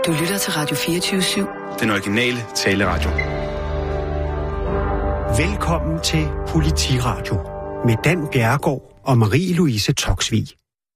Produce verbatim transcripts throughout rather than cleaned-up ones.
Du lytter til Radio fireogtyve syv. Den originale taleradio. Velkommen til Politiradio med Dan Bjerregaard og Marie-Louise Toksvig.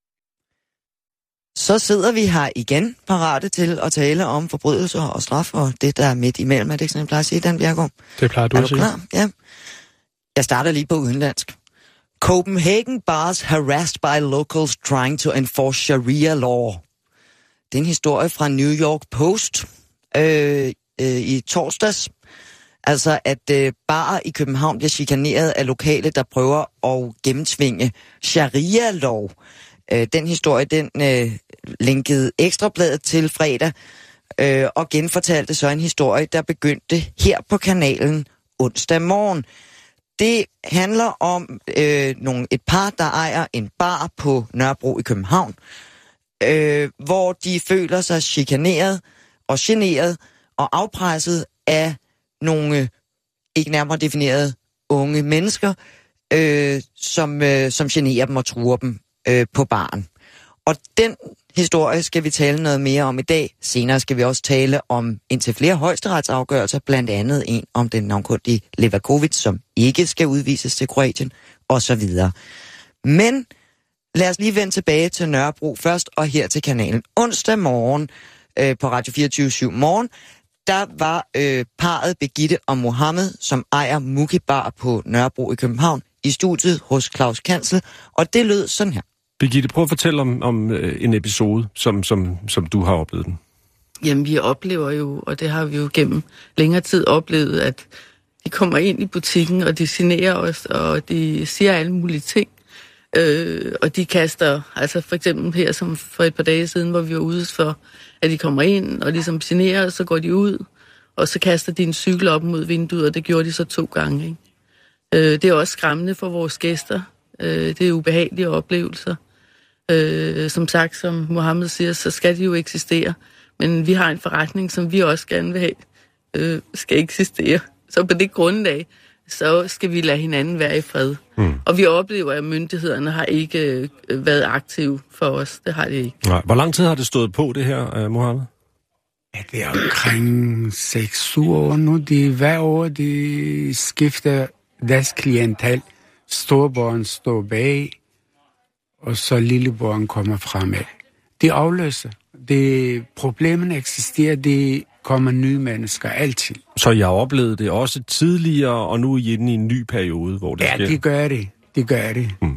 Så sidder vi her igen parate til at tale om forbrydelser og straf, og det, der er midt imellem, er det ikke sådan, jeg plejer at sige, Dan Bjerregaard? Det plejer du er at sige. Er du klar? Ja. Jeg starter lige på udenlandsk. Copenhagen bars harassed by locals trying to enforce Sharia law. Det er en historie fra New York Post øh, øh, i torsdags. Altså, at øh, barer i København bliver chikaneret af lokale, der prøver at gennemtvinge sharia-lov. Øh, den historie, den øh, linkede Ekstrabladet til fredag, øh, og genfortalte så en historie, der begyndte her på kanalen onsdag morgen. Det handler om øh, nogle, et par, der ejer en bar på Nørrebro i København, øh, hvor de føler sig chikaneret og generet og afpresset af nogle ikke nærmere definerede unge mennesker, øh, som, øh, som generer dem og truer dem øh, på baren. Og den historie skal vi tale noget mere om i dag. Senere skal vi også tale om indtil flere højesteretsafgørelser, blandt andet en om den navnkundige Levakovic, som ikke skal udvises til Kroatien, osv. Men lad os lige vende tilbage til Nørrebro først, og her til kanalen. Onsdag morgen øh, på Radio fireogtyve syv morgen, der var øh, parret Birgitte og Mohammed, som ejer Muki Bar på Nørrebro i København, i studiet hos Claus Kansel, og det lød sådan her. Birgitte, prøv at fortælle om, om øh, en episode, som, som, som du har oplevet den. Jamen, vi oplever jo, og det har vi jo gennem længere tid oplevet, at de kommer ind i butikken, og de generer os, og de siger alle mulige ting. Øh, og de kaster, altså for eksempel her, som for et par dage siden, hvor vi var ude for, at de kommer ind, og ligesom generer, så går de ud, og så kaster de en cykel op mod vinduet, og det gjorde de så to gange. Ikke? Øh, det er også skræmmende for vores gæster. Øh, det er ubehagelige oplevelser. Øh, som sagt, som Mohammed siger, så skal de jo eksistere. Men vi har en forretning, som vi også gerne vil have, øh, skal eksistere. Så på det grundlag, så skal vi lade hinanden være i fred. Mm. Og vi oplever, at myndighederne har ikke øh, været aktive for os. Det har de ikke. Nej. Hvor lang tid har det stået på, det her, uh, Mohammed? Ja, det er omkring seks syv år nu. De, hver år de skifter deres klientel. Storborgen står bag, og så lilleborgen kommer fremad. De afløser. Det, problemerne eksisterer, det kommer nye mennesker altid. Så jeg oplevede det også tidligere, og nu er I inde i en ny periode, hvor det ja, sker? Ja, det gør det. Det gør det. Hmm.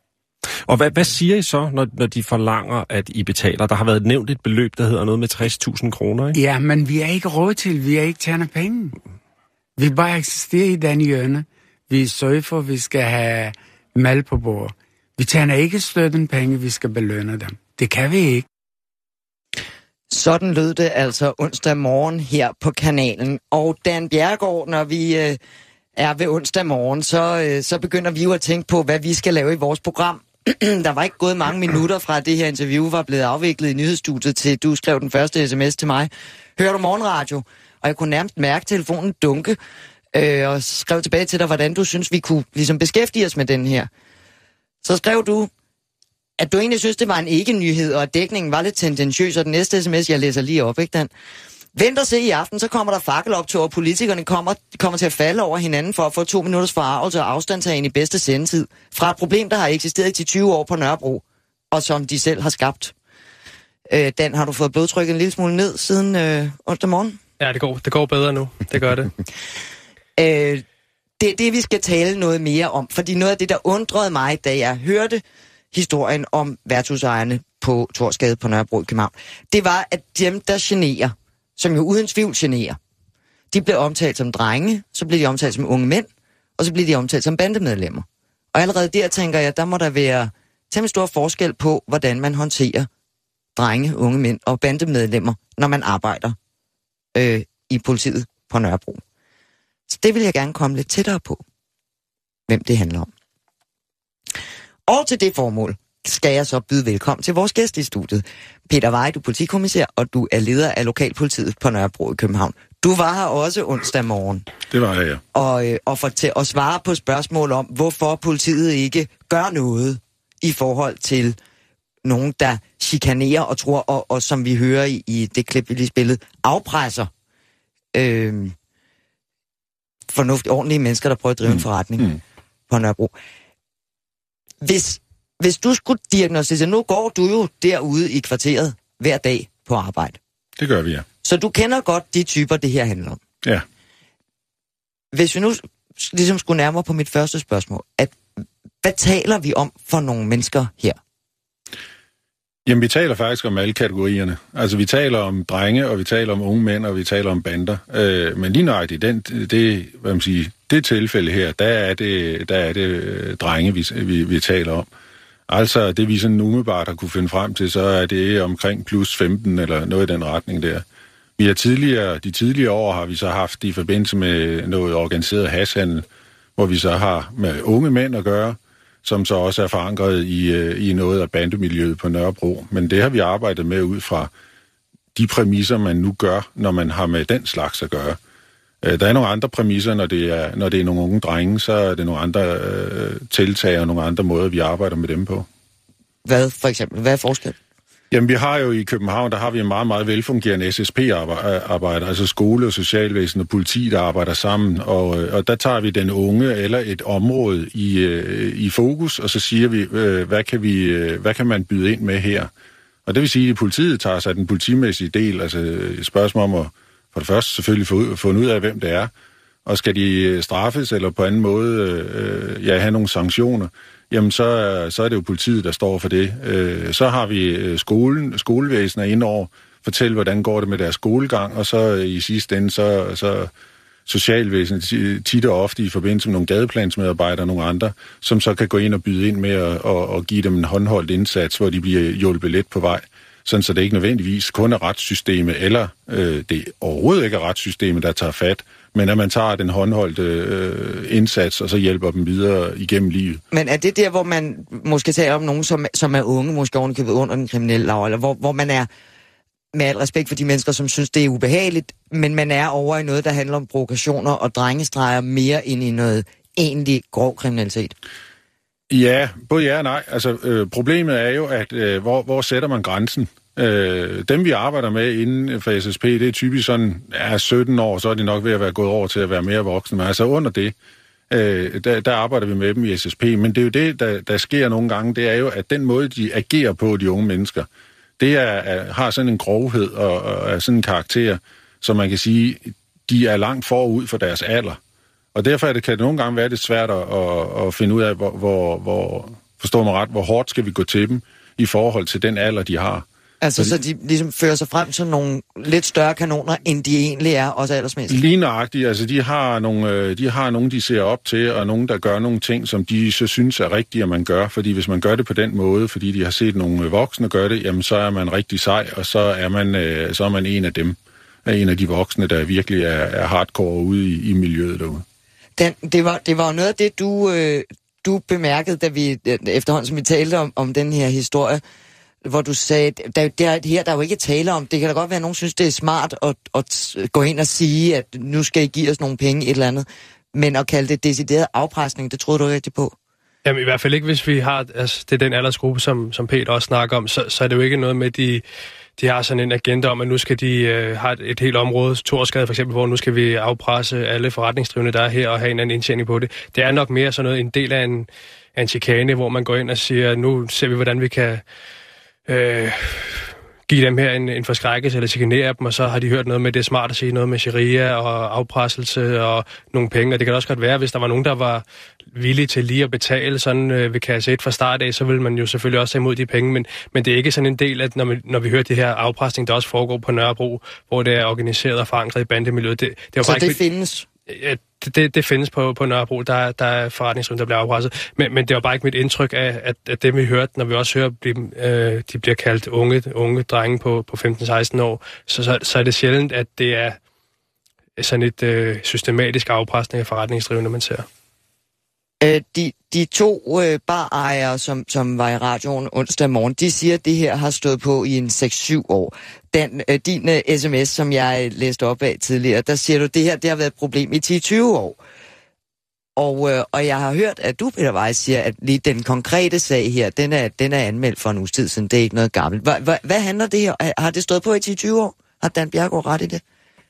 Og hvad, hvad siger I så, når, når de forlanger, at I betaler? Der har været nævnt et beløb, der hedder noget med tres tusind kroner, ikke? Ja, men vi er ikke råd til, vi er ikke tjener penge. Vi bare eksisterer i den hjørne. Vi sørger for, at vi skal have mad på bord. Vi tjener ikke støtten penge, vi skal belønne dem. Det kan vi ikke. Sådan lød det altså onsdag morgen her på kanalen. Og Dan Bjerregaard, når vi øh, er ved onsdag morgen, så, øh, så begynder vi jo at tænke på, hvad vi skal lave i vores program. Der var ikke gået mange minutter fra det her interview var blevet afviklet i nyhedsstudiet til, du skrev den første sms til mig. Hører du morgenradio? Og jeg kunne nærmest mærke telefonen dunke, øh, og skrev tilbage til dig, hvordan du synes, vi kunne ligesom beskæftige os med den her. Så skrev du, at du egentlig synes, det var en ikke-nyhed, og at dækningen var lidt tendentiøs, og den næste sms, jeg læser lige op, ikke Dan? Vent og se i aften, så kommer der fakkeloptog, og politikerne kommer, kommer til at falde over hinanden for at få to minutters forarvelse og afstandtagen i bedste sendetid fra et problem, der har eksisteret i tyve år på Nørrebro, og som de selv har skabt. Øh, Dan, har du fået blodtrykket en lille smule ned siden øh, onsdag morgen? Ja, det går, det går bedre nu. Det gør det. øh, det er det, vi skal tale noget mere om, fordi noget af det, der undrede mig, da jeg hørte historien om værtshusejerne på Torsgade på Nørrebro i København, det var, at dem, der generer, som jo uden tvivl generer, de blev omtalt som drenge, så blev de omtalt som unge mænd, og så blev de omtalt som bandemedlemmer. Og allerede der tænker jeg, der må der være temmelig stor forskel på, hvordan man håndterer drenge, unge mænd og bandemedlemmer, når man arbejder øh, i politiet på Nørrebro. Så det vil jeg gerne komme lidt tættere på, hvem det handler om. Og til det formål skal jeg så byde velkommen til vores gæst i studiet. Peter Veje, du er politikommissær, og du er leder af lokalpolitiet på Nørrebro i København. Du var her også onsdag morgen. Det var jeg, ja. Og, øh, og for til at svare på spørgsmål om, hvorfor politiet ikke gør noget i forhold til nogen, der chikanerer og tror, og, og som vi hører i, i det klip, vi lige spillede, afpresser øh, fornuftige, ordentlige mennesker, der prøver at drive mm. en forretning mm. på Nørrebro. Hvis, hvis du skulle diagnostisere, nu går du jo derude i kvarteret hver dag på arbejde. Det gør vi, ja. Så du kender godt de typer, det her handler om. Ja. Hvis vi nu ligesom skulle nærmere på mit første spørgsmål, at hvad taler vi om for nogle mennesker her? Jamen, vi taler faktisk om alle kategorierne. Altså, vi taler om drenge, og vi taler om unge mænd, og vi taler om bander. Øh, men lige nøjagtigt, den, det, hvad man siger, det tilfælde her, der er det, der er det øh, drenge, vi, vi, vi taler om. Altså, det vi sådan umiddelbart har kunne finde frem til, så er det omkring plus femten, eller noget i den retning der. Vi har tidligere, de tidligere år har vi så haft i forbindelse med noget organiseret hashhandel, hvor vi så har med unge mænd at gøre, som så også er forankret i, i noget af bandemiljøet på Nørrebro. Men det har vi arbejdet med ud fra de præmisser, man nu gør, når man har med den slags at gøre. Der er nogle andre præmisser, når det er, når det er nogle unge drenge, så er det nogle andre øh, tiltag og nogle andre måder, vi arbejder med dem på. Hvad for eksempel? Hvad er forskel? Jamen, vi har jo i København, der har vi en meget, meget velfungerende S S P-arbejder, altså skole og socialvæsen og politi, der arbejder sammen, og, og der tager vi den unge eller et område i, i fokus, og så siger vi, hvad kan, vi, hvad kan man byde ind med her? Og det vil sige, at politiet tager sig den politimæssige del, altså et spørgsmål om at for det første selvfølgelig få, få ud af, hvem det er, og skal de straffes eller på anden måde øh, ja, have nogle sanktioner, jamen så, så er det jo politiet, der står for det. Øh, så har vi skolen, skolevæsenet indover, fortælle, hvordan går det med deres skolegang, og så i sidste ende, så, så socialvæsenet tit og ofte i forbindelse med nogle gadeplansmedarbejdere og nogle andre, som så kan gå ind og byde ind med at og, og give dem en håndholdt indsats, hvor de bliver hjulpet lidt på vej. Sådan så det ikke nødvendigvis kun er retssystemet, eller øh, det overhovedet ikke er retssystemet, der tager fat, men at man tager den håndholdte øh, indsats, og så hjælper dem videre igennem livet. Men er det der, hvor man måske taler om nogen, som, som er unge, måske ovenikøbet under den kriminelle lav, eller hvor, hvor man er, med al respekt for de mennesker, som synes, det er ubehageligt, men man er over i noget, der handler om provokationer og drengestreger mere end i noget egentlig grov kriminalitet? Ja, både ja og nej. Altså, øh, problemet er jo, at øh, hvor, hvor sætter man grænsen? Øh, dem, vi arbejder med inden for S S P, det er typisk sådan, er sytten år, så er de nok ved at være gået over til at være mere voksne. Men altså under det, øh, der, der arbejder vi med dem i S S P. Men det er jo det, der, der sker nogle gange, det er jo, at den måde, de agerer på, de unge mennesker, det er, er, har sådan en grovhed og, og er sådan en karakter, som man kan sige, de er langt forud for deres alder. Og derfor er det, kan det nogle gange være lidt svært at, at, at finde ud af, hvor, hvor, hvor, forstår man ret, hvor hårdt skal vi gå til dem i forhold til den alder, de har. Altså, Fordi, så de ligesom fører sig frem til nogle lidt større kanoner, end de egentlig er, også aldersmæssigt? Lige nøjagtigt. Altså, de har, nogle, de har nogle, de ser op til, og nogle, der gør nogle ting, som de så synes er rigtige, at man gør. Fordi hvis man gør det på den måde, fordi de har set nogle voksne gøre det, jamen, så er man rigtig sej, og så er man, så er man en af dem. En af de voksne, der virkelig er, er hardcore ude i, i miljøet derude. Den, det, var, det var noget af det, du, øh, du bemærkede, da vi efterhånden, som vi talte om, om den her historie, hvor du sagde, der, der, her der er jo ikke tale om, det kan da godt være, at nogen synes, det er smart at, at gå ind og sige, at nu skal I give os nogle penge, et eller andet, men at kalde det decideret afpresning, det troede du rigtig på? Jamen i hvert fald ikke, hvis vi har, altså det er den aldersgruppe, som, som Peter også snakker om, så, så er det jo ikke noget med, de, de har sådan en agenda om, at nu skal de øh, have et, et helt område, Torsgade for eksempel, hvor nu skal vi afpresse alle forretningsdrivende, der er her, og have en anden indtjening på det. Det er nok mere sådan noget, en del af en, af en chikane, hvor man går ind og siger, nu ser vi, hvordan vi kan øh, give dem her en, en forskrækkelse, eller chikanere dem, og så har de hørt noget med, det er smart at sige noget med sharia og afpresselse og nogle penge, og det kan også godt være, hvis der var nogen, der var villige til lige at betale sådan øh, ved kasse et fra start af, så vil man jo selvfølgelig også have imod de penge, men, men det er ikke sådan en del, at når vi, når vi hører det her afpresning, der også foregår på Nørrebro, hvor det er organiseret og forankret i bandemiljøet. Det, det er så bare det ikke, findes? Ja, det, det findes på, på Nørrebro, der, der er forretningsdrivende, der bliver afpresset, men, men det var bare ikke mit indtryk af, at, at det vi hørte, når vi også hører, blive, øh, de bliver kaldt unge, unge drenge på, på femten seksten år, så, så, så er det sjældent, at det er sådan et øh, systematisk afpresning af forretningsdrivende, man ser. De, de to øh, barejere, som, som var i radioen onsdag morgen, de siger, at det her har stået på i en seks syv år. Den, øh, din øh, sms, som jeg læste op af tidligere, der siger du, at det her det har været et problem i ti til tyve år. Og, øh, og jeg har hørt, at du, Peter Weiss, siger, at lige den konkrete sag her, den er, den er anmeldt for en uges tid siden. Det er ikke noget gammelt. Hva, hva, hvad handler det her? Har det stået på i ti til tyve år? Har Dan Bjerregaard ret i det?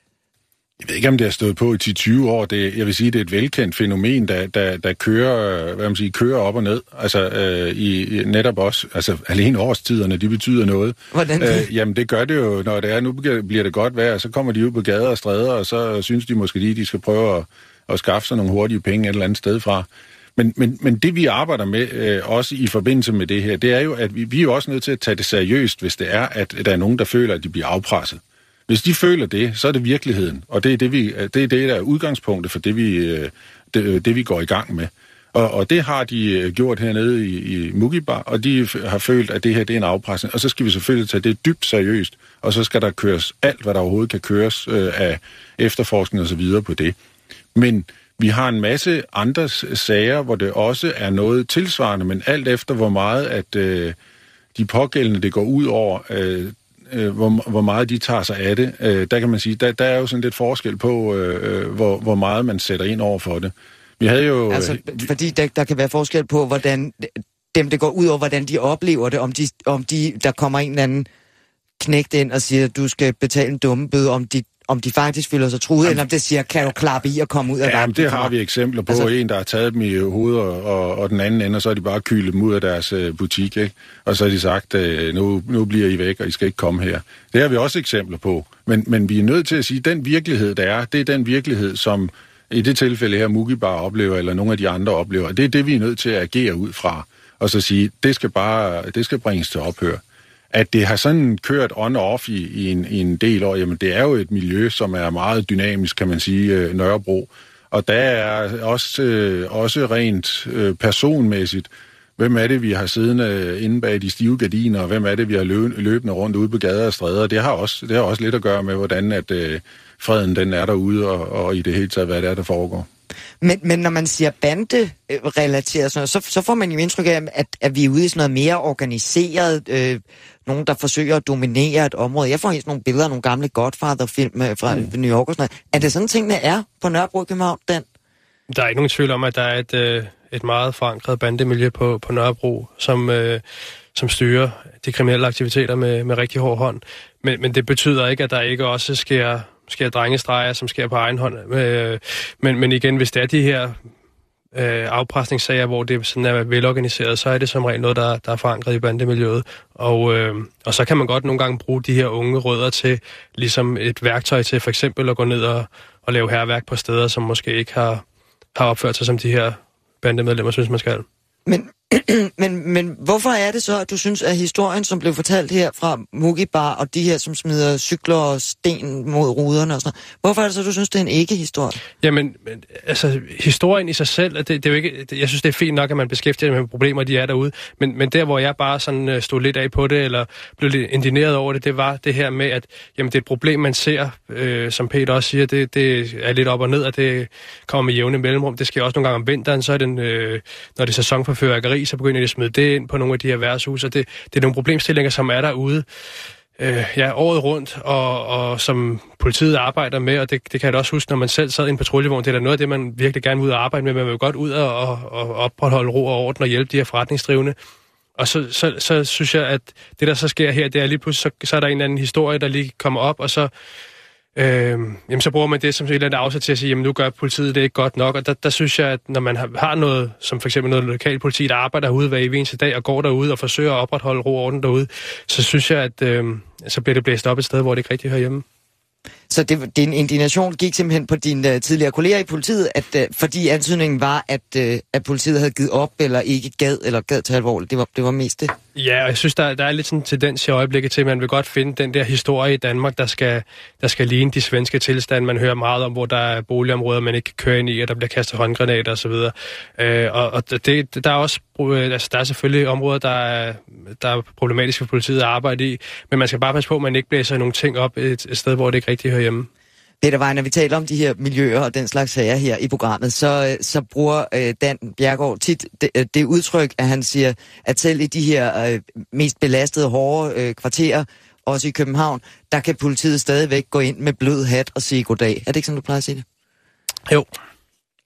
Jeg ved ikke, om det har stået på i ti til tyve år. Det, jeg vil sige, det er et velkendt fænomen, der, der, der kører, hvad man siger, kører op og ned. Altså øh, i, netop også, altså alene årstiderne, de betyder noget. Hvordan det? Øh, jamen det gør det jo, når det er, nu bliver det godt vejr, så kommer de ud på gader og stræder, og så synes de måske lige, de skal prøve at, at skaffe sig nogle hurtige penge et eller andet sted fra. Men, men, men det vi arbejder med, øh, også i forbindelse med det her, det er jo, at vi, vi er jo også nødt til at tage det seriøst, hvis det er, at der er nogen, der føler, at de bliver afpresset. Hvis de føler det, så er det virkeligheden, og det er det, vi, det, er det der er udgangspunktet for det, vi, det, det, vi går i gang med. Og, og det har de gjort hernede i, i Mugibar, og de har følt, at det her det er en afpresning, og så skal vi selvfølgelig tage det dybt seriøst, og så skal der køres alt, hvad der overhovedet kan køres øh, af efterforskning og så videre på det. Men vi har en masse andre sager, hvor det også er noget tilsvarende, men alt efter hvor meget, at øh, de pågældende det går ud over, øh, Hvor, hvor meget de tager sig af det, øh, der kan man sige, der, der er jo sådan lidt forskel på, øh, hvor, hvor meget man sætter ind over for det. Vi havde jo... Altså, fordi der, der kan være forskel på, hvordan dem, det går ud over, hvordan de oplever det, om, de, om de, der kommer en eller anden knægt ind og siger, at du skal betale en dumme bøde, om de, om de faktisk føler sig truet, eller om det siger, kan du klappe i og komme ud af ja, det har vi eksempler på. Altså, en, der har taget dem i hovedet, og, og den anden ende, og så har de bare kylet dem ud af deres uh, butik, ikke? Og så har de sagt, uh, nu, nu bliver I væk, og I skal ikke komme her. Det har vi også eksempler på. Men, men vi er nødt til at sige, at den virkelighed, der er, det er den virkelighed, som i det tilfælde her Mugibar oplever, eller nogle af de andre oplever. Det er det, vi er nødt til at agere ud fra. Og så sige, det skal bare, det skal bringes til ophør. At det har sådan kørt on og off i, i, en, i en del år, jamen det er jo et miljø, som er meget dynamisk, kan man sige, Nørrebro. Og der er også, øh, også rent øh, personmæssigt, hvem er det, vi har siddende inde bag de stive gardiner, og hvem er det, vi har løb, løbende rundt ude på gader og stræder. Det har også, det har også lidt at gøre med, hvordan at, øh, freden den er derude, og, og i det hele taget, hvad det er, der foregår. Men, men når man siger bande-relateret, så, så får man jo indtryk af, at, at vi er ude i sådan noget mere organiseret, øh, nogen, der forsøger at dominere et område. Jeg får helt nogle billeder af nogle gamle Godfather-film fra mm. New York og sådan noget. Er det sådan, tingene er på Nørrebro i København, Dan? Der er ikke nogen tvivl om, at der er et, øh, et meget forankret bandemiljø på, på Nørrebro, som, øh, som styrer de kriminelle aktiviteter med, med rigtig hård hånd. Men, men det betyder ikke, at der ikke også sker... sker drengestreger, som sker på egen hånd. Øh, men, men igen, hvis det er de her øh, afpresningssager, hvor det sådan er velorganiseret, så er det som regel noget, der, der er forankret i bandemiljøet. Og, øh, og så kan man godt nogle gange bruge de her unge rødder til ligesom et værktøj til for eksempel at gå ned og, og lave hærværk på steder, som måske ikke har, har opført sig som de her bandemedlemmer, synes man skal. Men, men, men hvorfor er det så, at du synes, at historien, som blev fortalt her fra Mugibar, og de her, som smider cykler og sten mod ruderne og sådan noget, hvorfor er det så, at du synes, det er en ikke-historie? Jamen, altså, historien i sig selv, det, det er jo ikke, jeg synes, det er fint nok, at man beskæftiger sig med problemer, de er derude, men, men der, hvor jeg bare sådan stod lidt af på det, eller blev lidt indigneret over det, det var det her med, at jamen, det er et problem, man ser, øh, som Peter også siger, det, det er lidt op og ned, og det kommer med jævne mellemrum. Det sker også nogle gange om vinteren, så er den, øh, når det er sæson for fyrværkeri, så begynder de at smide det ind på nogle af de her værtshus, og det, det er nogle problemstillinger, som er derude øh, ja, året rundt, og, og som politiet arbejder med, og det, det kan jeg da også huske, når man selv sad i en patruljevogn, det er da noget af det, man virkelig gerne vil ud og arbejde med, man vil godt ud og, og, og opretholde ro og orden og hjælpe de her forretningsdrivende. Og så, så, så synes jeg, at det, der så sker her, det er lige pludselig, så, så er der en eller anden historie, der lige kommer op, og så Øh, jamen så bruger man det som et eller andet afsæt til at sige, jamen nu gør politiet det ikke godt nok, og der, der synes jeg, at når man har, har noget, som for eksempel noget lokalpoliti, der arbejder derude hver eneste dag og går derude og forsøger at opretholde ro og orden derude, så synes jeg, at øh, så bliver det blæst op et sted, hvor det ikke rigtig hører hjemme. Så det, din indignation gik simpelthen på dine uh, tidligere kolleger i politiet, at uh, fordi ansøgningen var, at, uh, at politiet havde givet op, eller ikke gad, eller gad til alvorligt. Det var, det var mest det. Ja, og jeg synes, der, der er lidt sådan en tendens i øjeblikket til, at man vil godt finde den der historie i Danmark, der skal, der skal ligne de svenske tilstande. Man hører meget om, hvor der er boligområder, man ikke kan køre ind i, og der bliver kastet håndgranater osv. Øh, og og det, der er også altså, der er selvfølgelig områder, der er, der er problematiske for politiet at arbejde i, men man skal bare passe på, at man ikke blæser nogle ting op et, et sted, hvor det ikke rigtig hører hjemme. Peter Weiss, når vi taler om de her miljøer og den slags sager her i programmet, så, så bruger øh, Dan Bjerregaard tit det, det udtryk, at han siger, at selv i de her øh, mest belastede, hårde øh, kvarterer, også i København, der kan politiet stadigvæk gå ind med blød hat og sige goddag. Er det ikke sådan, du plejer at sige det? Jo.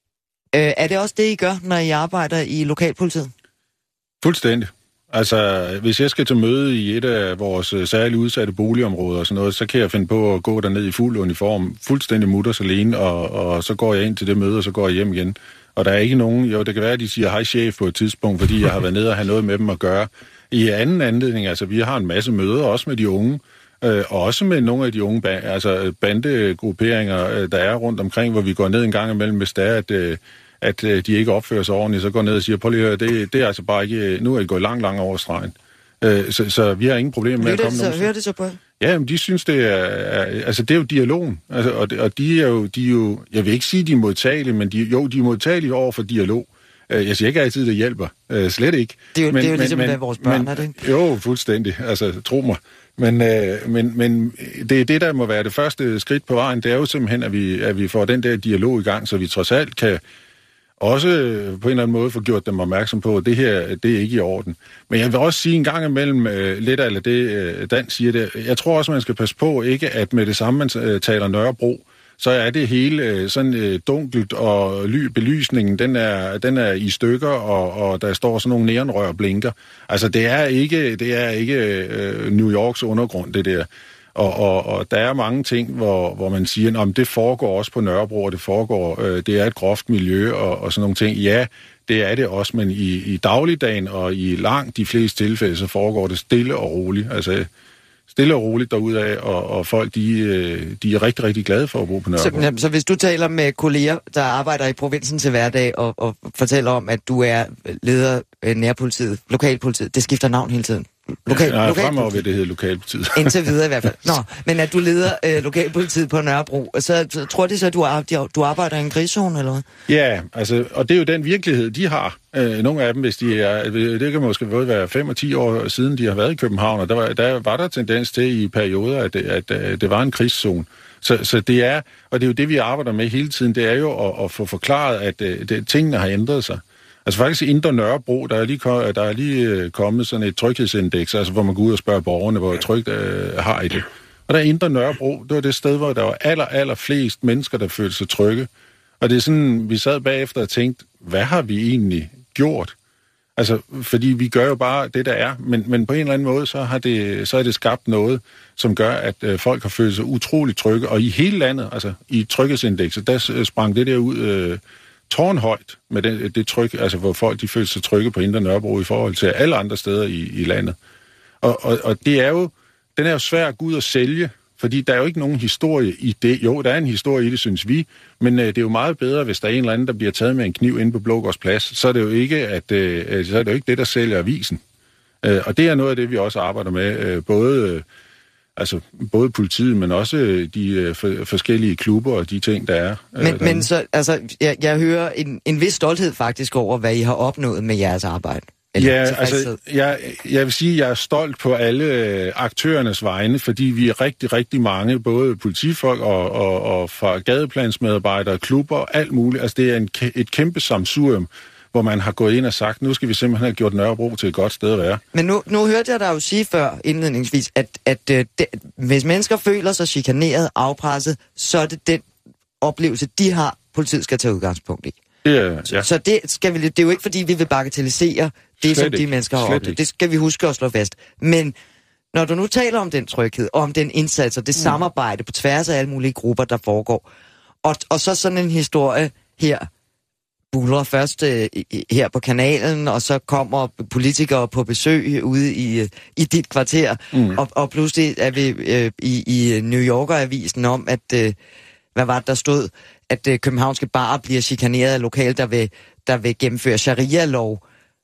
Øh, er det også det, I gør, når I arbejder i lokalpolitiet? Fuldstændig. Altså, hvis jeg skal til møde i et af vores øh, særligt udsatte boligområder og sådan noget, så kan jeg finde på at gå derned i fuld uniform, fuldstændig mutters alene, og, og så går jeg ind til det møde, og så går jeg hjem igen. Og der er ikke nogen, jo, det kan være, at de siger hej chef på et tidspunkt, fordi jeg har været nede og have noget med dem at gøre. I anden anledning, altså, vi har en masse møder, også med de unge, øh, og også med nogle af de unge, ba- altså bandegrupperinger, øh, der er rundt omkring, hvor vi går ned en gang imellem, hvis det er, at... Øh, at øh, de ikke opfører sig ordentligt, så går ned og siger, prøv lige at høre, det, det er altså bare ikke, nu er I gået langt, langt over stregen. Øh, så, så vi har ingen problem med at komme nogen. Hører det så på? Ja, men de synes, det er, er altså det er jo dialogen, altså, og, og de er jo, de er jo, jeg vil ikke sige, de er modtagelige, men de, jo, de er modtagelige over for dialog. Jeg siger ikke altid, det hjælper. Øh, slet ikke. Det er jo, men, det er jo men, ligesom men, med vores børn, men, er det ikke? Jo, fuldstændig. Altså, tro mig. Men, øh, men, men det er det, der må være det første skridt på vejen. Det er jo simpelthen, at vi, at vi får den der dialog i gang, så vi trods alt kan også på en eller anden måde få gjort dem opmærksom på, at det her, det er ikke i orden. Men jeg vil også sige en gang imellem, øh, lidt af det, øh, Dan siger det, jeg tror også, man skal passe på, ikke at med det samme, man øh, taler Nørrebro, så er det hele øh, sådan øh, dunkelt, og ly, belysningen, den er, den er i stykker, og, og der står sådan nogle neonrør og blinker. Altså, det er ikke, det er ikke øh, New Yorks undergrund, det der. Og, og, og der er mange ting, hvor, hvor man siger, at det foregår også på Nørrebro, og det foregår, øh, det er et groft miljø og, og sådan nogle ting. Ja, det er det også, men i, i dagligdagen og i langt de fleste tilfælde, så foregår det stille og roligt. Altså stille og roligt derudad, og, og folk, de, de er rigtig, rigtig glade for at bo på Nørrebro. Så, så hvis du taler med kolleger, der arbejder i provinsen til hverdag, og, og fortæller om, at du er leder af nærpolitiet, lokalpolitiet, det skifter navn hele tiden. Lokal, Nej, lokal fremover vil det hedde lokalpolitiet. Indtil videre i hvert fald. Nå, men at du leder øh, lokalpolitiet på Nørrebro, så, så tror de så, at du, ar- du arbejder i en krigszone, eller hvad? Ja, altså, og det er jo den virkelighed, de har. Øh, nogle af dem, hvis de er, det kan måske både være fem og ti år siden, de har været i København, og der var der, var der tendens til i perioder, at det, at, at det var en krigszone. Så, så det er, og det er jo det, vi arbejder med hele tiden, det er jo at, at få forklaret, at det, tingene har ændret sig. Altså faktisk i Indre Nørrebro, der er lige, der er lige kommet sådan et tryghedsindeks, altså hvor man går ud og spørger borgerne, hvor trygt øh, har I det. Og der er Indre Nørrebro, det var det sted, hvor der var aller, aller flest mennesker, der følte sig trygge. Og det er sådan, vi sad bagefter og tænkte, hvad har vi egentlig gjort? Altså, fordi vi gør jo bare det, der er, men, men på en eller anden måde, så har det, så er det skabt noget, som gør, at øh, folk har følt sig utroligt trygge. Og i hele landet, altså i tryghedsindekset, der sprang det der ud øh, tårnhøjt med det, det tryk, altså hvor folk de føler sig trygge på Indre Nørrebro i forhold til alle andre steder i, i landet. Og, og, og det er jo, den er jo svær at gå ud og sælge, fordi der er jo ikke nogen historie i det. Jo, der er en historie i det, synes vi, men øh, det er jo meget bedre, hvis der er en eller anden, der bliver taget med en kniv inde på Blågårds Plads, så er det jo ikke, at, øh, så er det jo ikke det, der sælger avisen. Øh, og det er noget af det, vi også arbejder med, øh, både, øh, altså, både politiet, men også øh, de øh, for, forskellige klubber og de ting, der er. Øh, men, men så, altså, jeg, jeg hører en, en vis stolthed faktisk over, hvad I har opnået med jeres arbejde. Eller ja, altså, jeg, jeg vil sige, at jeg er stolt på alle øh, aktørernes vegne, fordi vi er rigtig, rigtig mange, både politifolk og, og, og fra gadeplansmedarbejdere, klubber og alt muligt. Altså, det er en, et kæmpe samsurium, hvor man har gået ind og sagt, nu skal vi simpelthen have gjort Nørrebro til et godt sted at være. Men nu, nu hørte jeg dig jo sige før, indledningsvis, at, at øh, det, hvis mennesker føler sig chikaneret, afpresset, så er det den oplevelse, de har, politiet skal tage udgangspunkt i. Ja, ja. Så det, skal vi, det er jo ikke, fordi vi vil bagatellisere det, som de mennesker har oplevet. Det skal vi huske at slå fast. Men når du nu taler om den tryghed, og om den indsats og det mm. samarbejde på tværs af alle mulige grupper, der foregår, og, og så sådan en historie her, buller først øh, her på kanalen, og så kommer politikere på besøg ude i, i dit kvarter, mm. og, og pludselig er vi øh, i, i New Yorker-avisen om, at, øh, hvad var det, der stod, at øh, københavnske barer bliver chikaneret af lokal, der vil, der vil gennemføre sharia-lov.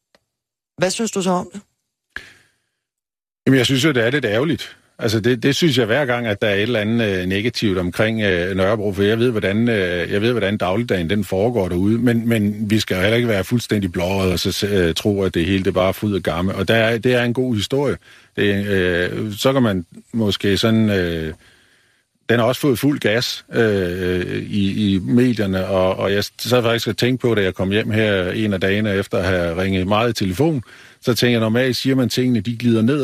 Hvad synes du så om det? Jamen, jeg synes jo, det er lidt ærgerligt. Altså, det, det synes jeg hver gang, at der er et eller andet øh, negativt omkring øh, Nørrebro, for jeg ved, hvordan, øh, jeg ved, hvordan dagligdagen den foregår derude, men, men vi skal jo heller ikke være fuldstændig blåret og så øh, tro, at det hele det bare er fryd og gamme. Og der er, det er en god historie. Det, øh, så kan man måske sådan... Øh, den har også fået fuld gas øh, i, i medierne, og, og jeg sad faktisk og tænkte på, da jeg kom hjem her en af dagene efter at have ringet meget i telefon, så tænkte jeg, normalt siger man tingene, de glider nedad.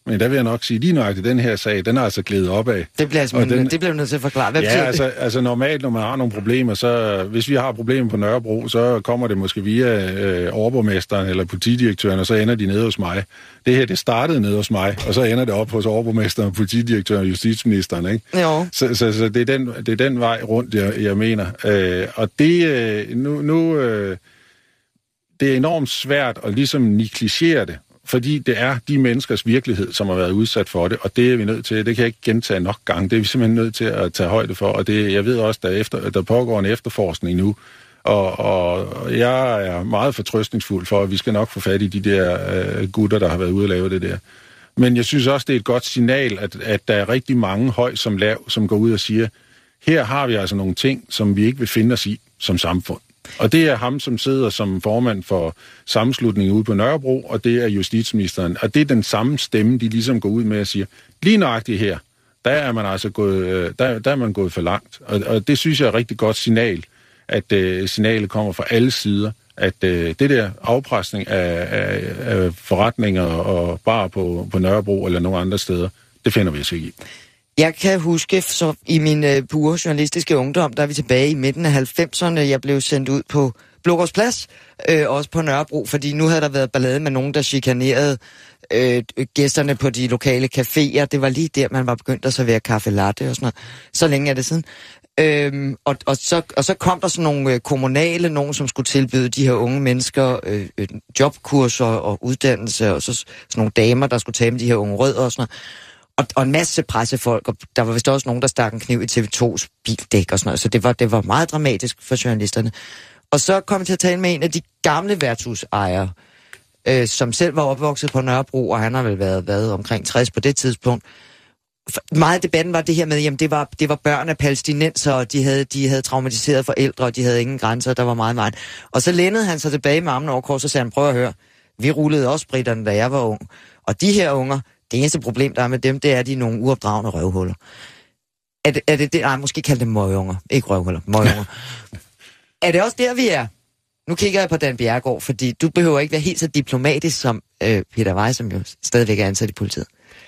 Men der vil jeg nok sige, lige nøjagtigt, den her sag, den er altså glædet op af. Det bliver altså, den, det bliver nødt til at forklare. Hvad ja, altså, altså normalt, når man har nogle problemer, så hvis vi har problemer på Nørrebro, så kommer det måske via øh, overborgmesteren eller politidirektøren, og så ender de nede hos mig. Det her, det startede nede hos mig, og så ender det op hos overborgmesteren, politidirektøren og justitsministeren, ikke? Jo. Så, så, så det, er den, det er den vej rundt, jeg, jeg mener. Øh, og det, øh, nu, nu øh, det er enormt svært at ligesom negligere det, fordi det er de menneskers virkelighed, som har været udsat for det, og det er vi nødt til, det kan jeg ikke gentage nok gange, det er vi simpelthen nødt til at tage højde for, og det, jeg ved også, der, efter, der pågår en efterforskning nu, og, og jeg er meget fortrøstningsfuld for, at vi skal nok få fat i de der øh, gutter, der har været ude at lave det der. Men jeg synes også, det er et godt signal, at, at der er rigtig mange høj som lav, som går ud og siger, her har vi altså nogle ting, som vi ikke vil finde os i som samfund. Og det er ham, som sidder som formand for sammenslutningen ude på Nørrebro, og det er justitsministeren. Og det er den samme stemme, de ligesom går ud med og siger, lige nøjagtigt her, der er man altså gået, der, der er man gået for langt. Og, og det synes jeg er et rigtig godt signal, at uh, signalet kommer fra alle sider, at uh, det der afpresning af, af, af forretninger og bar på, på Nørrebro eller nogle andre steder, det finder vi os ikke i. Jeg kan huske, så i min øh, pure journalistiske ungdom, der er vi tilbage i midten af halvfemserne, jeg blev sendt ud på Blågårds Plads, øh, også på Nørrebro, fordi nu havde der været ballade med nogen, der chikanerede øh, gæsterne på de lokale caféer. Det var lige der, man var begyndt at servere kaffe latte og sådan noget. Så længe er det siden. Øhm, og, og, så, og så kom der sådan nogle øh, kommunale, nogen som skulle tilbyde de her unge mennesker øh, øh, jobkurser og uddannelse, og så sådan nogle damer, der skulle tage med de her unge rødder og sådan noget. Og, og en masse pressefolk, og der var vist også nogen, der stak en kniv i T V to's bildæk og sådan noget, så det var, det var meget dramatisk for journalisterne. Og så kom jeg til at tale med en af de gamle værtshusejere, øh, som selv var opvokset på Nørrebro, og han har vel været, været omkring tres på det tidspunkt. Meget af debatten var det her med, jamen det var, det var børn af palæstinenser, og de havde, de havde traumatiseret forældre, og de havde ingen grænser, der var meget meget. Og så lænede han sig tilbage med armen over kors, og sagde han, prøv at høre, vi rullede også britterne, da jeg var ung. Og de her unger, det eneste problem, der er med dem, det er, at de er nogle uopdragende røvhuller. Er det er det, det? Nej, måske kalde dem møgunger. Ikke røvhuller, møgunger. Er det også der, vi er? Nu kigger jeg på Dan Bjerregaard, fordi du behøver ikke være helt så diplomatisk som øh, Peter Weiss, som jo stadigvæk er ansat i politiet.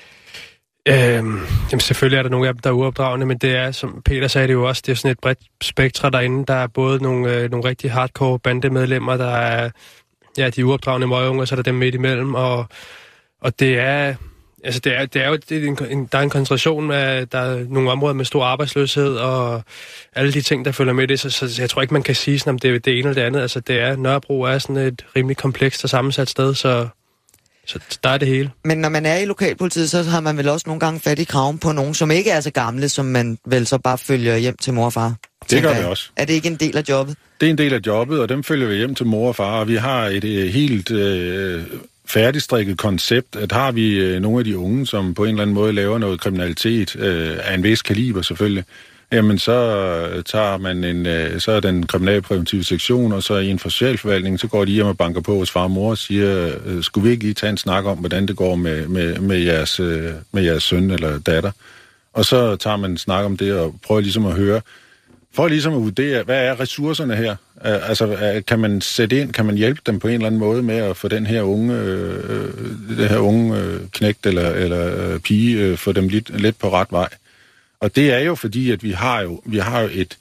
Øhm, jamen selvfølgelig er der nogle af dem, der er uopdragende, men det er, som Peter sagde det jo også, det er sådan et bredt spektre derinde. Der er både nogle, øh, nogle rigtig hardcore bandemedlemmer, der er ja, de uopdragende møgunger, så er der dem midt imellem, og, og det er... Altså, det er, det er jo det er en, en, der er en koncentration af, der er nogle områder med stor arbejdsløshed, og alle de ting, der følger med det, så, så jeg tror ikke, man kan sige sådan, om det er det ene eller det andet. Altså, det er, Nørrebro er sådan et rimelig komplekst og sammensat sted, så, så der er det hele. Men når man er i lokalpolitiet, så har man vel også nogle gange fat i kraven på nogen, som ikke er så gamle, som man vel så bare følger hjem til mor og far. Det gør vi også. Er det ikke en del af jobbet? Det er en del af jobbet, og dem følger vi hjem til mor og far, og vi har et, et helt... Øh, færdigstrikket koncept, at har vi øh, nogle af de unge, som på en eller anden måde laver noget kriminalitet, øh, af en vis kaliber selvfølgelig, jamen så øh, tager man en, øh, så er den kriminalpræventive sektion, og så i en for socialforvaltning, så går de hjem og banker på hos far og mor og siger, øh, skulle vi ikke lige tage en snak om, hvordan det går med, med, med, jeres, øh, med jeres søn eller datter? Og så tager man en snak om det, og prøver ligesom at høre, for ligesom at vurdere, hvad er ressourcerne her? Altså, kan man sætte ind, kan man hjælpe dem på en eller anden måde med at få den her unge, øh, det her unge øh, knægt eller, eller øh, pige, øh, få dem lidt, lidt på ret vej? Og det er jo fordi, at vi har jo, vi har jo et,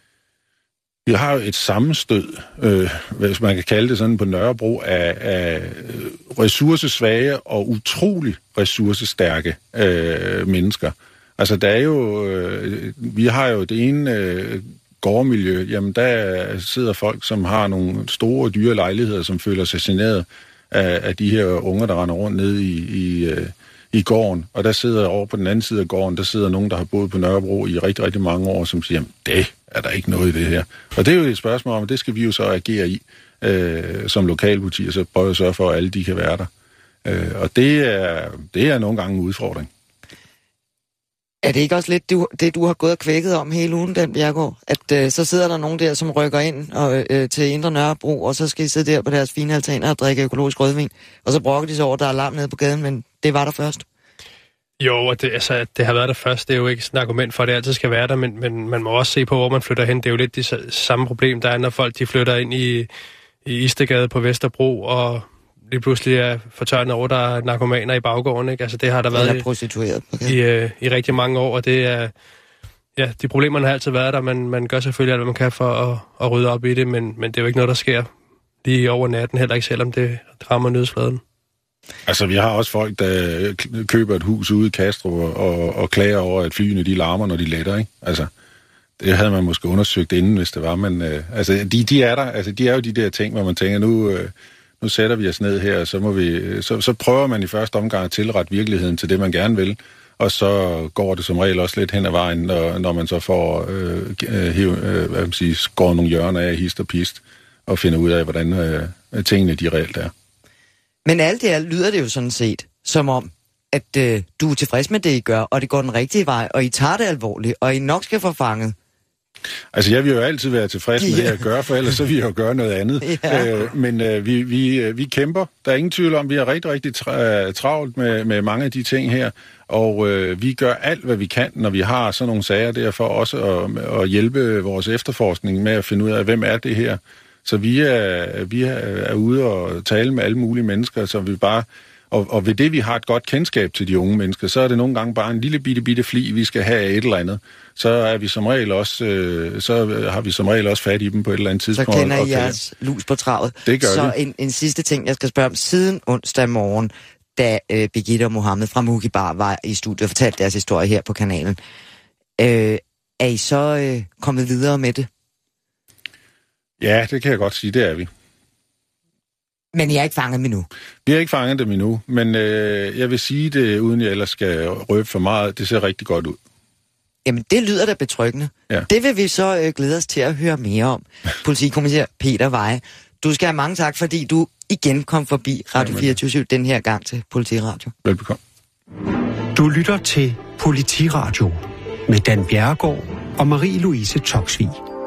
vi har jo et sammenstød, øh, hvis man kan kalde det sådan på Nørrebro, af, af ressourcesvage og utrolig ressourcestærke øh, mennesker. Altså, der er jo, øh, vi har jo det ene øh, gårdmiljø, jamen der sidder folk, som har nogle store dyre lejligheder, som føler sig generet af, af de her unger, der render rundt nede i, i, øh, i gården. Og der sidder over på den anden side af gården, der sidder nogen, der har boet på Nørrebro i rigtig, rigtig mange år, som siger, jamen det er der ikke noget i det her. Og det er jo et spørgsmål om, det skal vi jo så agere i øh, som lokalpoliti, og så prøve at sørge for, at alle de kan være der. Øh, og det er, det er nogle gange en udfordring. Er det ikke også lidt du, det, du har gået og kvækket om hele ugen, Dan Bjerregaard? At øh, så sidder der nogen der, som rykker ind og, øh, til Indre Nørrebro, og så skal de sidde der på deres fine altaner og drikke økologisk rødvin, og så brokker de sig over, at der er alarm nede på gaden, men det var der først. Jo, og det, altså, det har været der først. Det er jo ikke sådan et argument for, at det altid skal være der, men, men man må også se på, hvor man flytter hen. Det er jo lidt det samme problem, der er, når folk de flytter ind i, i Istegade på Vesterbro, og lige pludselig er fortørnet over, der er narkomaner i baggården, ikke? Altså det har der været Eller prostitueret. Okay. I, øh, i rigtig mange år, og det er... Ja, de problemerne har altid været der, man, man gør selvfølgelig alt, hvad man kan for at, at rydde op i det, men, men det er jo ikke noget, der sker lige over natten, heller ikke selvom det rammer nødsfladen. Altså, vi har også folk, der køber et hus ude i Kastrup og, og klager over, at flyene de larmer, når de letter, ikke? Altså, det havde man måske undersøgt inden, hvis det var, men øh, altså, de, de er der, altså, de er jo de der ting, hvor man tænker, nu, øh, nu sætter vi os ned her, og så, må vi, så, så prøver man i første omgang at tilrette virkeligheden til det, man gerne vil, og så går det som regel også lidt hen ad vejen, når, når man så får øh, øh, øh, hvad man siger, skåret nogle hjørner af hist og pist, og finder ud af, hvordan øh, tingene de reelt er. Men alt det her lyder det jo sådan set, som om, at øh, du er tilfreds med det, I gør, og det går den rigtige vej, og I tager det alvorligt, og I nok skal få fanget. Altså, jeg vil jo altid være tilfreds med det, jeg gør, for ellers så vil jeg jo gøre noget andet. Ja. Øh, men øh, vi, vi, vi kæmper. Der er ingen tvivl om, vi er rigtig, rigtig tra- travlt med, med mange af de ting her, og øh, vi gør alt, hvad vi kan, når vi har sådan nogle sager der, for også at, at hjælpe vores efterforskning med at finde ud af, hvem er det her. Så vi er, vi er, er ude og tale med alle mulige mennesker, så vi bare... Og, og ved det, vi har et godt kendskab til de unge mennesker, så er det nogle gange bare en lille bitte, bitte fli, vi skal have et eller andet. Så er vi som regel også, øh, så har vi som regel også fat i dem på et eller andet tidspunkt. Så kender I jeres lus på travet. Det gør Så en, en sidste ting, jeg skal spørge om. Siden onsdag morgen, da øh, Birgitte og Mohammed fra Mugi Bar var i studiet og fortalte deres historie her på kanalen, øh, er I så øh, kommet videre med det? Ja, det kan jeg godt sige, det er vi. Men I er ikke fanget dem endnu? Vi har ikke fanget dem endnu, men øh, jeg vil sige det, uden jeg ellers skal røbe for meget. Det ser rigtig godt ud. Jamen, det lyder da betryggende. Ja. Det vil vi så øh, glæde os til at høre mere om. Politikommissær Peter Veje, du skal have mange tak, fordi du igen kom forbi Radio fireogtyve syv den her gang til Politiradio. Velbekomme. Du lytter til Politiradio med Dan Bjerregaard og Marie-Louise Toksvig.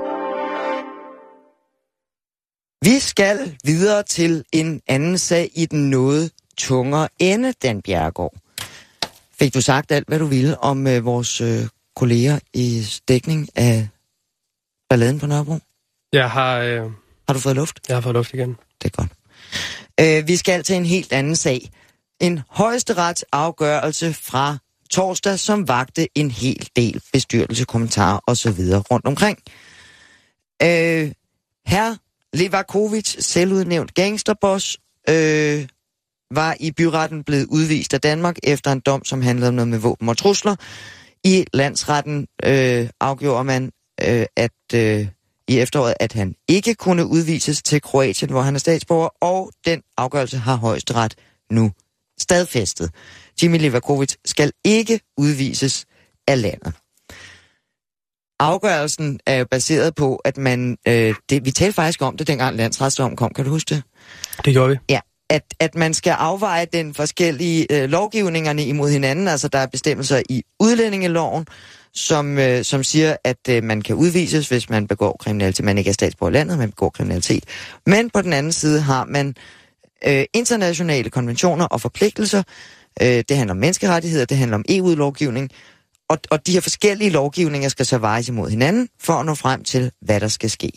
Vi skal videre til en anden sag i den noget tungere ende, Dan Bjerregaard. Fik du sagt alt, hvad du ville om øh, vores øh, kolleger i dækning af balladen på Nørrebro? Jeg har... Øh... Har du fået luft? Jeg har fået luft igen. Det er godt. Øh, vi skal til en helt anden sag. En højesteretsafgørelse fra torsdag, som vagte en hel del bestyrelse, kommentarer osv. rundt omkring. Øh, her Levakovic, selvudnævnt gangsterboss, øh, var i byretten blevet udvist af Danmark efter en dom, som handlede om noget med våben og trusler. I landsretten øh, afgjorde man øh, at øh, i efteråret, at han ikke kunne udvises til Kroatien, hvor han er statsborger, og den afgørelse har Højesteret nu stadfæstet. Jimmy Levakovic skal ikke udvises af landet. Afgørelsen er jo baseret på, at man... Øh, det, vi talte faktisk om det, dengang landsretsdommen kom. Kan du huske det? Det gjorde vi. Ja, at, at man skal afveje den forskellige øh, lovgivningerne imod hinanden. Altså, der er bestemmelser i udlændingeloven, som, øh, som siger, at øh, man kan udvises, hvis man begår kriminalitet. Man ikke er statsborger i landet, man begår kriminalitet. Men på den anden side har man øh, internationale konventioner og forpligtelser. Øh, det handler om menneskerettigheder, det handler om E U-lovgivning. Og, og de her forskellige lovgivninger skal så vejes imod hinanden, for at nå frem til, hvad der skal ske.